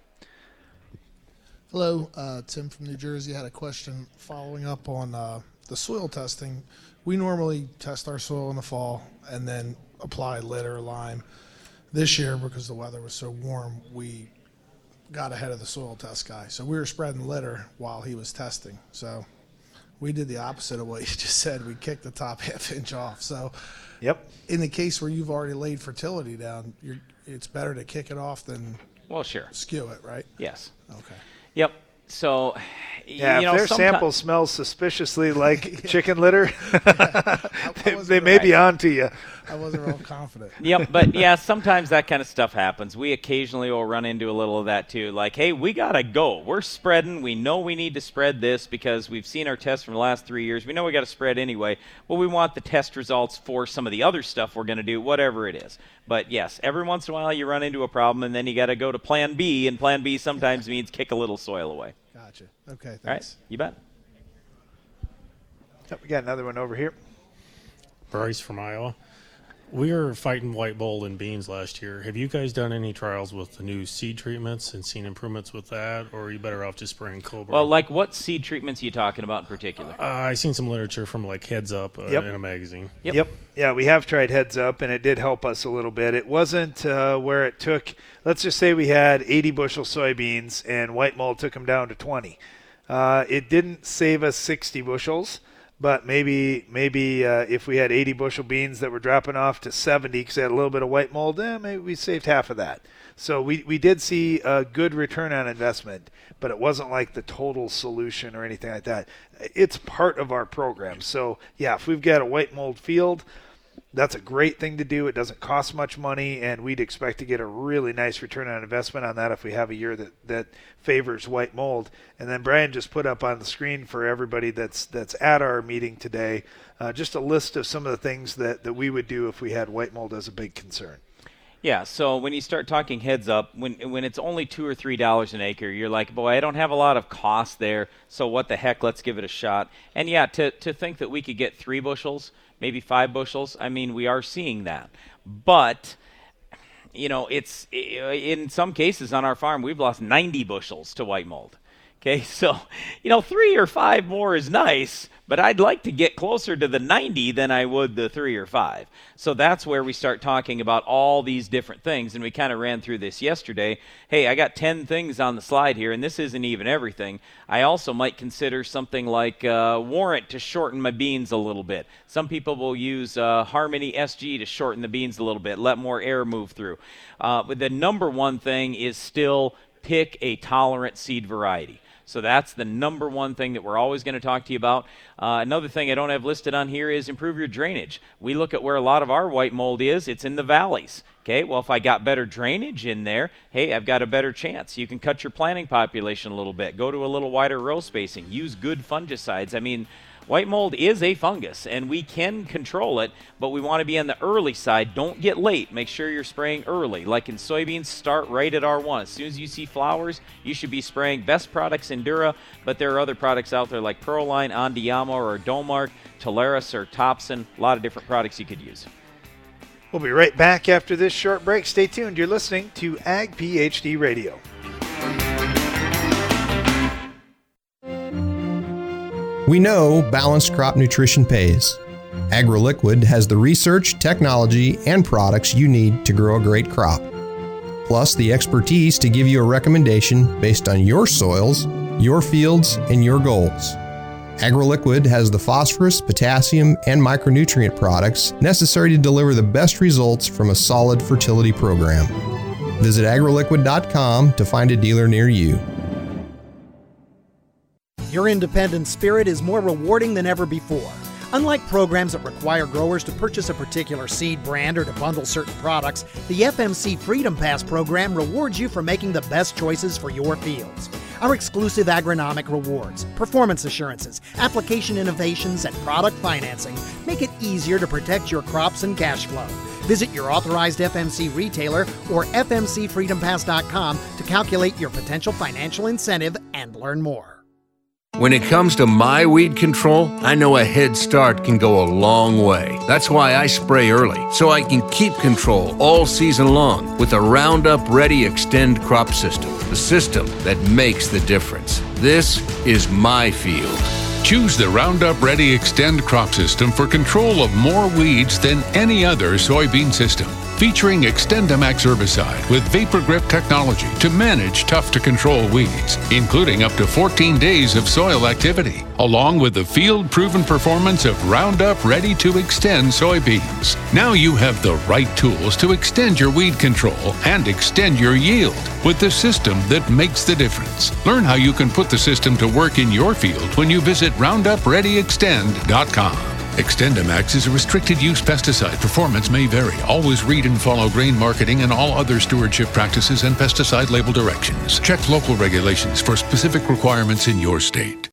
Hello, uh, Tim from New Jersey. I had a question following up on uh, the soil testing. We normally test our soil in the fall and then apply litter or lime. This year, because the weather was so warm, we got ahead of the soil test guy. So we were spreading litter while he was testing. So we did the opposite of what you just said. We kicked the top half inch off. So yep. In the case where you've already laid fertility down, you're, it's better to kick it off than well, sure. skew it, right? Yes. Okay. Yep. So, yeah, you if know, their someti- sample smells suspiciously like chicken litter, I they, wasn't they may be real- on to you. I wasn't real confident. Yep, but yeah, sometimes that kind of stuff happens. We occasionally will run into a little of that too. Like, hey, we got to go. We're spreading. We know we need to spread this because we've seen our tests from the last three years. We know we got to spread anyway. Well, we want the test results for some of the other stuff we're going to do, whatever it is. But yes, every once in a while you run into a problem, and then you got to go to plan B, and plan B sometimes means kick a little soil away. Gotcha. Okay, thanks. All right, you bet. Yep, we got another one over here. Bryce from Iowa. We were fighting white mold in beans last year. Have you guys done any trials with the new seed treatments and seen improvements with that, or are you better off just spraying Cobra? Well, like what seed treatments are you talking about in particular? Uh, I seen some literature from like Heads Up uh, Yep. in a magazine. Yep. Yep. Yeah, we have tried Heads Up, and it did help us a little bit. It wasn't uh, where it took, let's just say we had eighty bushel soybeans, and white mold took them down to twenty. Uh, it didn't save us sixty bushels. But maybe maybe uh, if we had eighty bushel beans that were dropping off to seventy because they had a little bit of white mold, eh, maybe we saved half of that. So we, we did see a good return on investment, but it wasn't like the total solution or anything like that. It's part of our program. So, yeah, if we've got a white mold field, that's a great thing to do. It doesn't cost much money, and we'd expect to get a really nice return on investment on that if we have a year that, that favors white mold. And then Brian just put up on the screen for everybody that's that's at our meeting today uh, just a list of some of the things that, that we would do if we had white mold as a big concern. Yeah, so when you start talking Heads Up, when when it's only two or three dollars an acre, you're like, boy, I don't have a lot of cost there, so what the heck? Let's give it a shot. And yeah, to to think that we could get three bushels, maybe five bushels, I mean, we are seeing that. But you know, it's in some cases on our farm we've lost ninety bushels to white mold. Okay, so, you know, three or five more is nice, but I'd like to get closer to the ninety than I would the three or five. So that's where we start talking about all these different things, and we kind of ran through this yesterday. Hey, I got ten things on the slide here, and this isn't even everything. I also might consider something like uh, Warrant to shorten my beans a little bit. Some people will use uh, Harmony S G to shorten the beans a little bit, let more air move through. Uh, but the number one thing is still pick a tolerant seed variety. So that's the number one thing that we're always going to talk to you about. Uh, another thing I don't have listed on here is improve your drainage. We look at where a lot of our white mold is. It's in the valleys. Okay, well, if I got better drainage in there, hey, I've got a better chance. You can cut your planting population a little bit. Go to a little wider row spacing. Use good fungicides. I mean, white mold is a fungus, and we can control it, but we want to be on the early side. Don't get late. Make sure you're spraying early. Like in soybeans, start right at R one. As soon as you see flowers, you should be spraying best products Endura, but there are other products out there like Proline, Andiamo, or Domark, Tolaris, or Topson. A lot of different products you could use. We'll be right back after this short break. Stay tuned. You're listening to Ag PhD Radio. We know balanced crop nutrition pays. AgroLiquid has the research, technology, and products you need to grow a great crop, plus the expertise to give you a recommendation based on your soils, your fields, and your goals. AgroLiquid has the phosphorus, potassium, and micronutrient products necessary to deliver the best results from a solid fertility program. Visit agroliquid dot com to find a dealer near you. Your independent spirit is more rewarding than ever before. Unlike programs that require growers to purchase a particular seed brand or to bundle certain products, the F M C Freedom Pass program rewards you for making the best choices for your fields. Our exclusive agronomic rewards, performance assurances, application innovations, and product financing make it easier to protect your crops and cash flow. Visit your authorized F M C retailer or F M C freedom pass dot com to calculate your potential financial incentive and learn more. When it comes to my weed control, I know a head start can go a long way. That's why I spray early, so I can keep control all season long with the Roundup Ready Extend crop system, the system that makes the difference. This is my field. Choose the Roundup Ready Extend crop system for control of more weeds than any other soybean system. Featuring XtendiMax herbicide with Vapor Grip technology to manage tough-to-control weeds, including up to fourteen days of soil activity, along with the field-proven performance of Roundup Ready to Extend soybeans. Now you have the right tools to extend your weed control and extend your yield with the system that makes the difference. Learn how you can put the system to work in your field when you visit roundup ready extend dot com. XtendiMax is a restricted-use pesticide. Performance may vary. Always read and follow grain marketing and all other stewardship practices and pesticide label directions. Check local regulations for specific requirements in your state.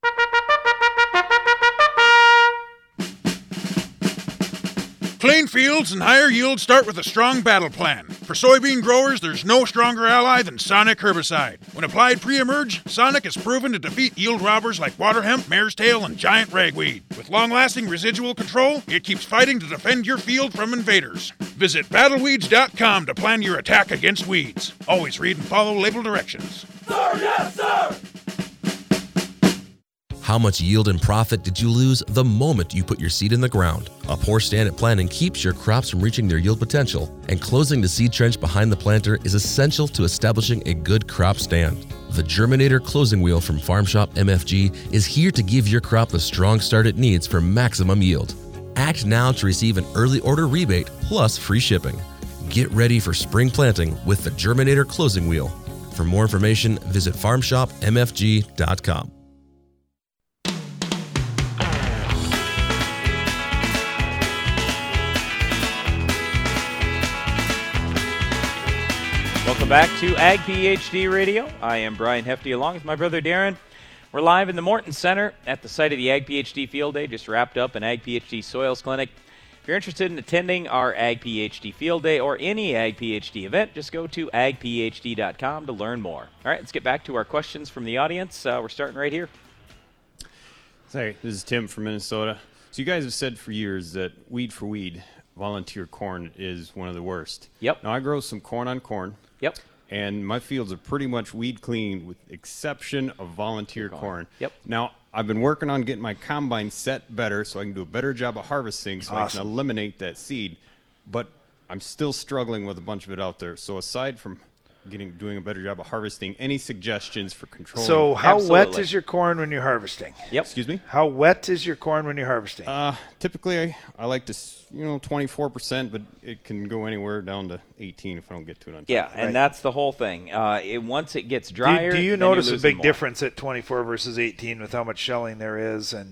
Clean fields and higher yields start with a strong battle plan. For soybean growers, there's no stronger ally than Sonic herbicide. When applied pre-emerge, Sonic is proven to defeat yield robbers like water hemp, mare's tail, and giant ragweed. With long-lasting residual control, it keeps fighting to defend your field from invaders. Visit battle weeds dot com to plan your attack against weeds. Always read and follow label directions. Sir, yes, sir! How much yield and profit did you lose the moment you put your seed in the ground? A poor stand at planting keeps your crops from reaching their yield potential, and closing the seed trench behind the planter is essential to establishing a good crop stand. The Germinator Closing Wheel from Farm Shop M F G is here to give your crop the strong start it needs for maximum yield. Act now to receive an early order rebate plus free shipping. Get ready for spring planting with the Germinator Closing Wheel. For more information, visit farm shop m f g dot com. Welcome back to Ag PhD Radio. I am Brian Hefty along with my brother Darren. We're live in the Morton Center at the site of the Ag PhD Field Day. Just wrapped up an Ag PhD Soils Clinic. If you're interested in attending our Ag PhD Field Day or any Ag PhD event, just go to ag p h d dot com to learn more. All right, let's get back to our questions from the audience. Uh, we're starting right here. Hey, this is Tim from Minnesota. So you guys have said for years that weed for weed, volunteer corn is one of the worst. Yep. Now I grow some corn on corn. Yep. And my fields are pretty much weed clean with exception of volunteer corn. corn. Yep. Now I've been working on getting my combine set better so I can do a better job of harvesting so Awesome. I can eliminate that seed. But I'm still struggling with a bunch of it out there. So aside from getting doing a better job of harvesting, any suggestions for controlling? So how Absolutely. wet is your corn when you're harvesting? Yep. Excuse me? How wet is your corn when you're harvesting? Uh, typically, I, I like to, s- you know, twenty-four percent, but it can go anywhere down to eighteen if I don't get to it on time. Yeah, and Right. that's the whole thing. Uh, it, once it gets Do, drier, do you then notice you're a losing big more. difference at twenty-four versus eighteen with how much shelling there is? And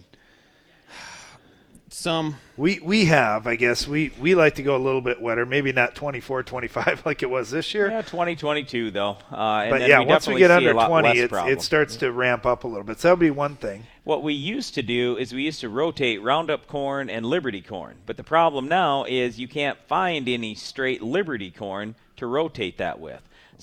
some we we have, I guess, we, we like to go a little bit wetter, maybe not twenty-four, twenty-five like it was this year. Yeah, twenty twenty-two though. Uh, and but then yeah, we once we definitely get see under a lot twenty, less it, problem. it starts to ramp up a little bit. So that would be one thing. What we used to do is we used to rotate Roundup corn and Liberty corn. But the problem now is you can't find any straight Liberty corn to rotate that with.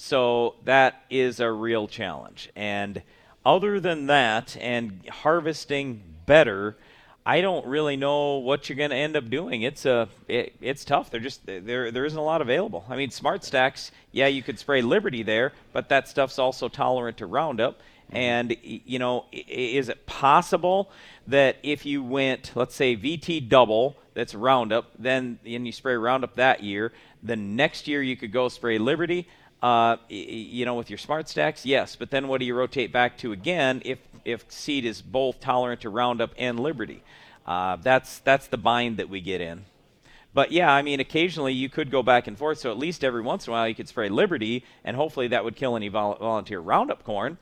So that is a real challenge. And other than that and harvesting better, I don't really know what you're going to end up doing. It's a it, it's tough. They're just there there isn't a lot available. I mean, Smart Stacks, yeah, you could spray Liberty there, but that stuff's also tolerant to Roundup. And, you know, is it possible that if you went, let's say, V T double, that's Roundup, then and you spray Roundup that year, the next year you could go spray Liberty, uh, you know, with your Smart Stacks? Yes, but then what do you rotate back to again if, if seed is both tolerant to Roundup and Liberty? Uh, that's that's the bind that we get in. But, yeah, I mean, occasionally you could go back and forth, so at least every once in a while you could spray Liberty, and hopefully that would kill any vol- volunteer Roundup corn.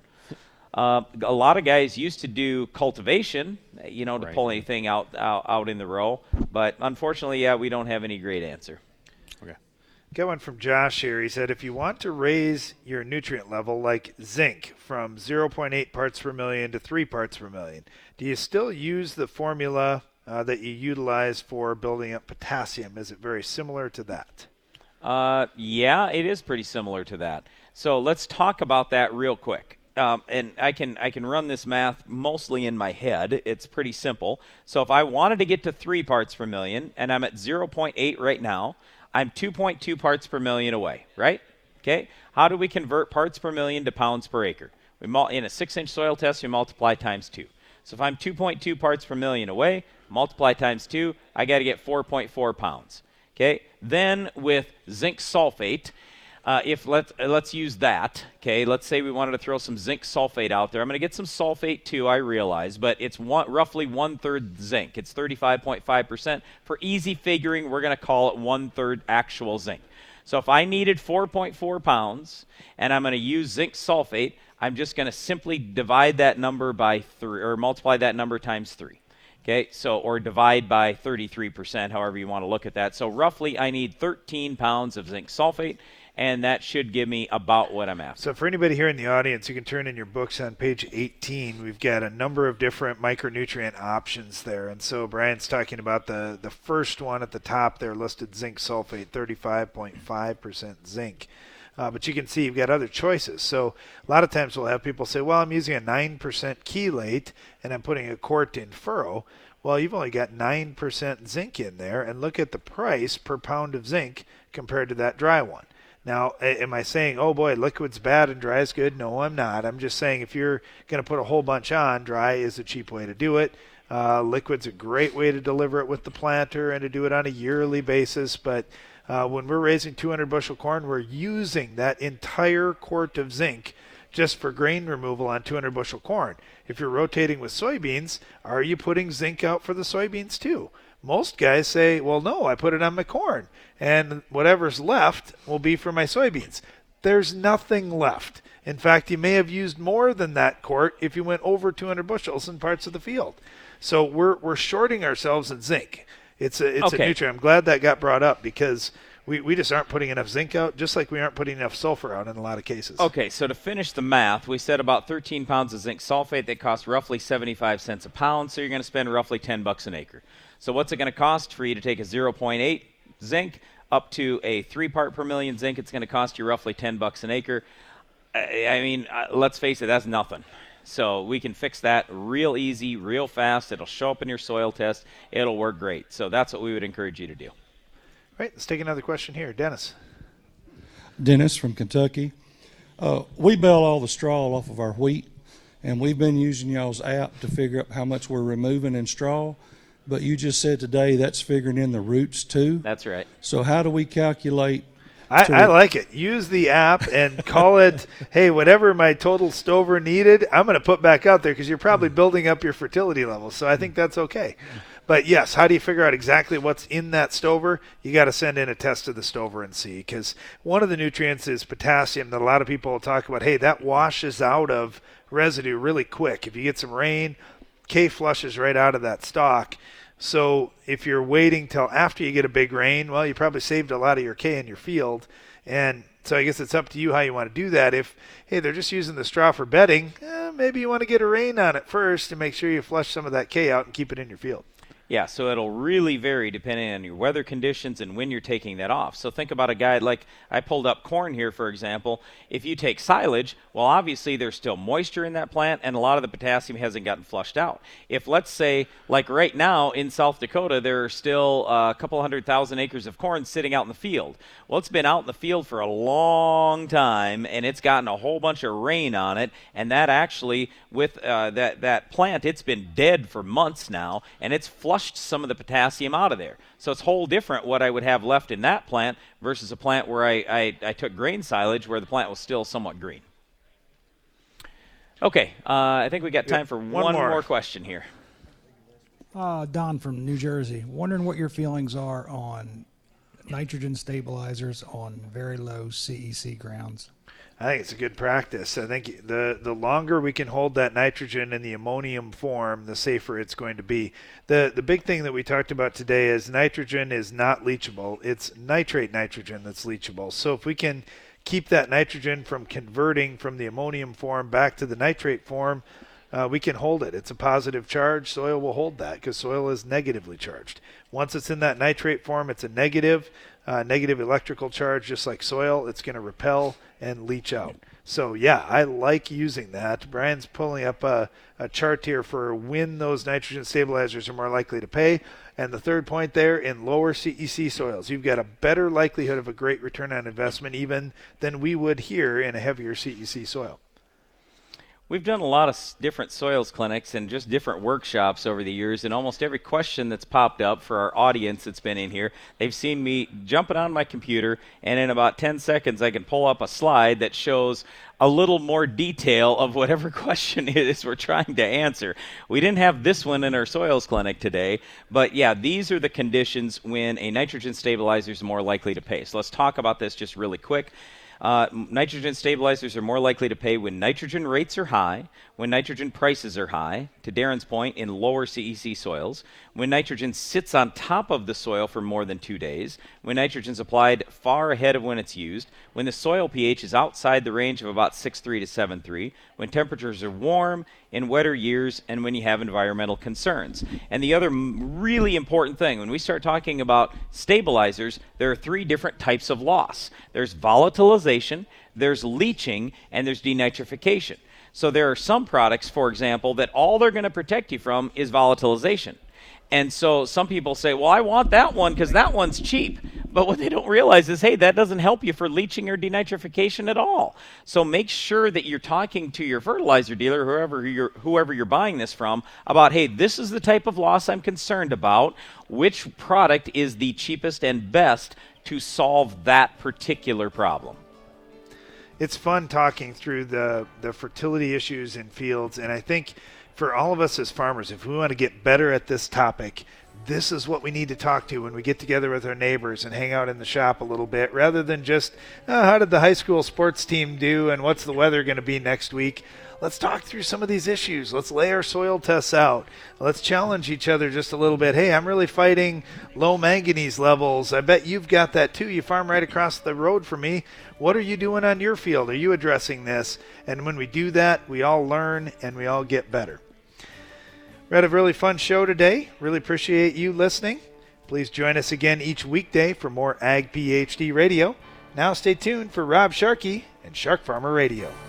Uh, a lot of guys used to do cultivation, you know, to Right. pull anything out, out out in the row. But unfortunately, yeah, we don't have any great answer. Okay. Got one from Josh here. He said, if you want to raise your nutrient level like zinc from zero point eight parts per million to three parts per million, do you still use the formula uh, that you utilize for building up potassium? Is it very similar to that? Uh, yeah, it is pretty similar to that. So let's talk about that real quick. Um, and I can I can run this math mostly in my head. It's pretty simple. So if I wanted to get to three parts per million, and I'm at zero point eight right now, I'm two point two parts per million away, right? Okay. How do we convert parts per million to pounds per acre? We mul- in a six-inch soil test, we multiply times two. So if I'm two point two parts per million away, multiply times two, I got to get four point four pounds. Okay. Then with zinc sulfate. Uh, if let's let's use that, okay. Let's say we wanted to throw some zinc sulfate out there. I'm going to get some sulfate too, I realize, but it's one, roughly one third zinc. It's thirty-five point five percent. For easy figuring, we're going to call it one third actual zinc. So if I needed four point four pounds and I'm going to use zinc sulfate, I'm just going to simply divide that number by three, or multiply that number times three. Okay, so or divide by thirty-three percent, however you want to look at that. So roughly, I need thirteen pounds of zinc sulfate. And that should give me about what I'm after. So for anybody here in the audience, you can turn in your books on page eighteen. We've got a number of different micronutrient options there. And so Brian's talking about the, the first one at the top there listed zinc sulfate, thirty-five point five percent zinc. Uh, but you can see you've got other choices. So a lot of times we'll have people say, well, I'm using a nine percent chelate and I'm putting a quart in furrow. Well, you've only got nine percent zinc in there. And look at the price per pound of zinc compared to that dry one. Now, am I saying, oh boy, liquid's bad and dry is good? No, I'm not. I'm just saying if you're going to put a whole bunch on, dry is a cheap way to do it. Uh, liquid's a great way to deliver it with the planter and to do it on a yearly basis. But uh, when we're raising two hundred bushel corn, we're using that entire quart of zinc just for grain removal on two hundred bushel corn. If you're rotating with soybeans, are you putting zinc out for the soybeans too? Most guys say, well, no, I put it on my corn, and whatever's left will be for my soybeans. There's nothing left. In fact, you may have used more than that quart if you went over two hundred bushels in parts of the field. So we're we're shorting ourselves in zinc. It's a it's Okay. a nutrient. I'm glad that got brought up because we, we just aren't putting enough zinc out, just like we aren't putting enough sulfur out in a lot of cases. Okay, so to finish the math, we said about thirteen pounds of zinc sulfate that costs roughly seventy-five cents a pound, so you're going to spend roughly ten bucks an acre. So what's it going to cost for you to take a zero point eight zinc up to a three part per million zinc? It's going to cost you roughly ten bucks an acre. I, I mean, uh, let's face it, that's nothing. So we can fix that real easy, real fast. It'll show up in your soil test. It'll work great. So that's what we would encourage you to do. right, let's take another question here. Dennis. Dennis from Kentucky. Uh, we bale all the straw off of our wheat, and we've been using y'all's app to figure out how much we're removing in straw. But you just said today that's figuring in the roots too. That's right. So how do we calculate? I, I like it. Use the app and call it, hey, whatever my total stover needed, I'm going to put back out there because you're probably building up your fertility levels. So I think that's okay. But, yes, how do you figure out exactly what's in that stover? You got to send in a test of the stover and see, because one of the nutrients is potassium that a lot of people will talk about. Hey, that washes out of residue really quick. If you get some rain, K flushes right out of that stalk. So if you're waiting till after you get a big rain, well, you probably saved a lot of your K in your field. And so I guess it's up to you how you want to do that. If, hey, they're just using the straw for bedding, eh, maybe you want to get a rain on it first and make sure you flush some of that K out and keep it in your field. Yeah, so it'll really vary depending on your weather conditions and when you're taking that off. So think about a guy like I pulled up corn here, for example. If you take silage, well, obviously there's still moisture in that plant and a lot of the potassium hasn't gotten flushed out. If, let's say, like right now in South Dakota, there are still uh, a couple hundred thousand acres of corn sitting out in the field. Well, it's been out in the field for a long time and it's gotten a whole bunch of rain on it, and that actually, with uh, that, that plant, it's been dead for months now, and it's flushed some of the potassium out of there. So it's whole different what I would have left in that plant versus a plant where I, I, I took grain silage where the plant was still somewhat green. Okay, uh, I think we got time for one, one more. more question here. Uh, Don from New Jersey, wondering what your feelings are on nitrogen stabilizers on very low C E C grounds. I think it's a good practice. I think the the longer we can hold that nitrogen in the ammonium form, the safer it's going to be. The the big thing that we talked about today is nitrogen is not leachable. It's nitrate nitrogen that's leachable. So if we can keep that nitrogen from converting from the ammonium form back to the nitrate form, uh, we can hold it. It's a positive charge. Soil will hold that because soil is negatively charged. Once it's in that nitrate form, it's a negative, uh, negative electrical charge, just like soil. It's going to repel and leach out. So, yeah, I like using that. Brian's pulling up a, a chart here for when those nitrogen stabilizers are more likely to pay. And the third point there, in lower C E C soils, you've got a better likelihood of a great return on investment even than we would here in a heavier C E C soil. We've done a lot of different soils clinics and just different workshops over the years, and almost every question that's popped up for our audience that's been in here, they've seen me jumping on my computer, and in about ten seconds I can pull up a slide that shows a little more detail of whatever question it is we're trying to answer. We didn't have this one in our soils clinic today, but yeah, these are the conditions when a nitrogen stabilizer is more likely to pay. So let's talk about this just really quick. Uh, nitrogen stabilizers are more likely to pay when nitrogen rates are high, when nitrogen prices are high, to Darren's point, in lower C E C soils, when nitrogen sits on top of the soil for more than two days, when nitrogen is applied far ahead of when it's used, when the soil pH is outside the range of about six point three to seven point three, when temperatures are warm, in wetter years, and when you have environmental concerns. And the other m- really important thing, when we start talking about stabilizers, there are three different types of loss. There's volatilization, there's leaching, and there's denitrification. So there are some products, for example, that all they're going to protect you from is volatilization. And so some people say, well, I want that one because that one's cheap. But what they don't realize is, hey, that doesn't help you for leaching or denitrification at all. So make sure that you're talking to your fertilizer dealer, whoever you're, whoever you're buying this from, about, hey, this is the type of loss I'm concerned about. Which product is the cheapest and best to solve that particular problem? It's fun talking through the, the fertility issues in fields, and I think for all of us as farmers, if we want to get better at this topic, this is what we need to talk to when we get together with our neighbors and hang out in the shop a little bit, rather than just, oh, how did the high school sports team do and what's the weather going to be next week? Let's talk through some of these issues. Let's lay our soil tests out. Let's challenge each other just a little bit. Hey, I'm really fighting low manganese levels. I bet you've got that too. You farm right across the road from me. What are you doing on your field? Are you addressing this? And when we do that, we all learn and we all get better. We had a really fun show today. Really appreciate you listening. Please join us again each weekday for more Ag PhD Radio. Now stay tuned for Rob Sharkey and Shark Farmer Radio.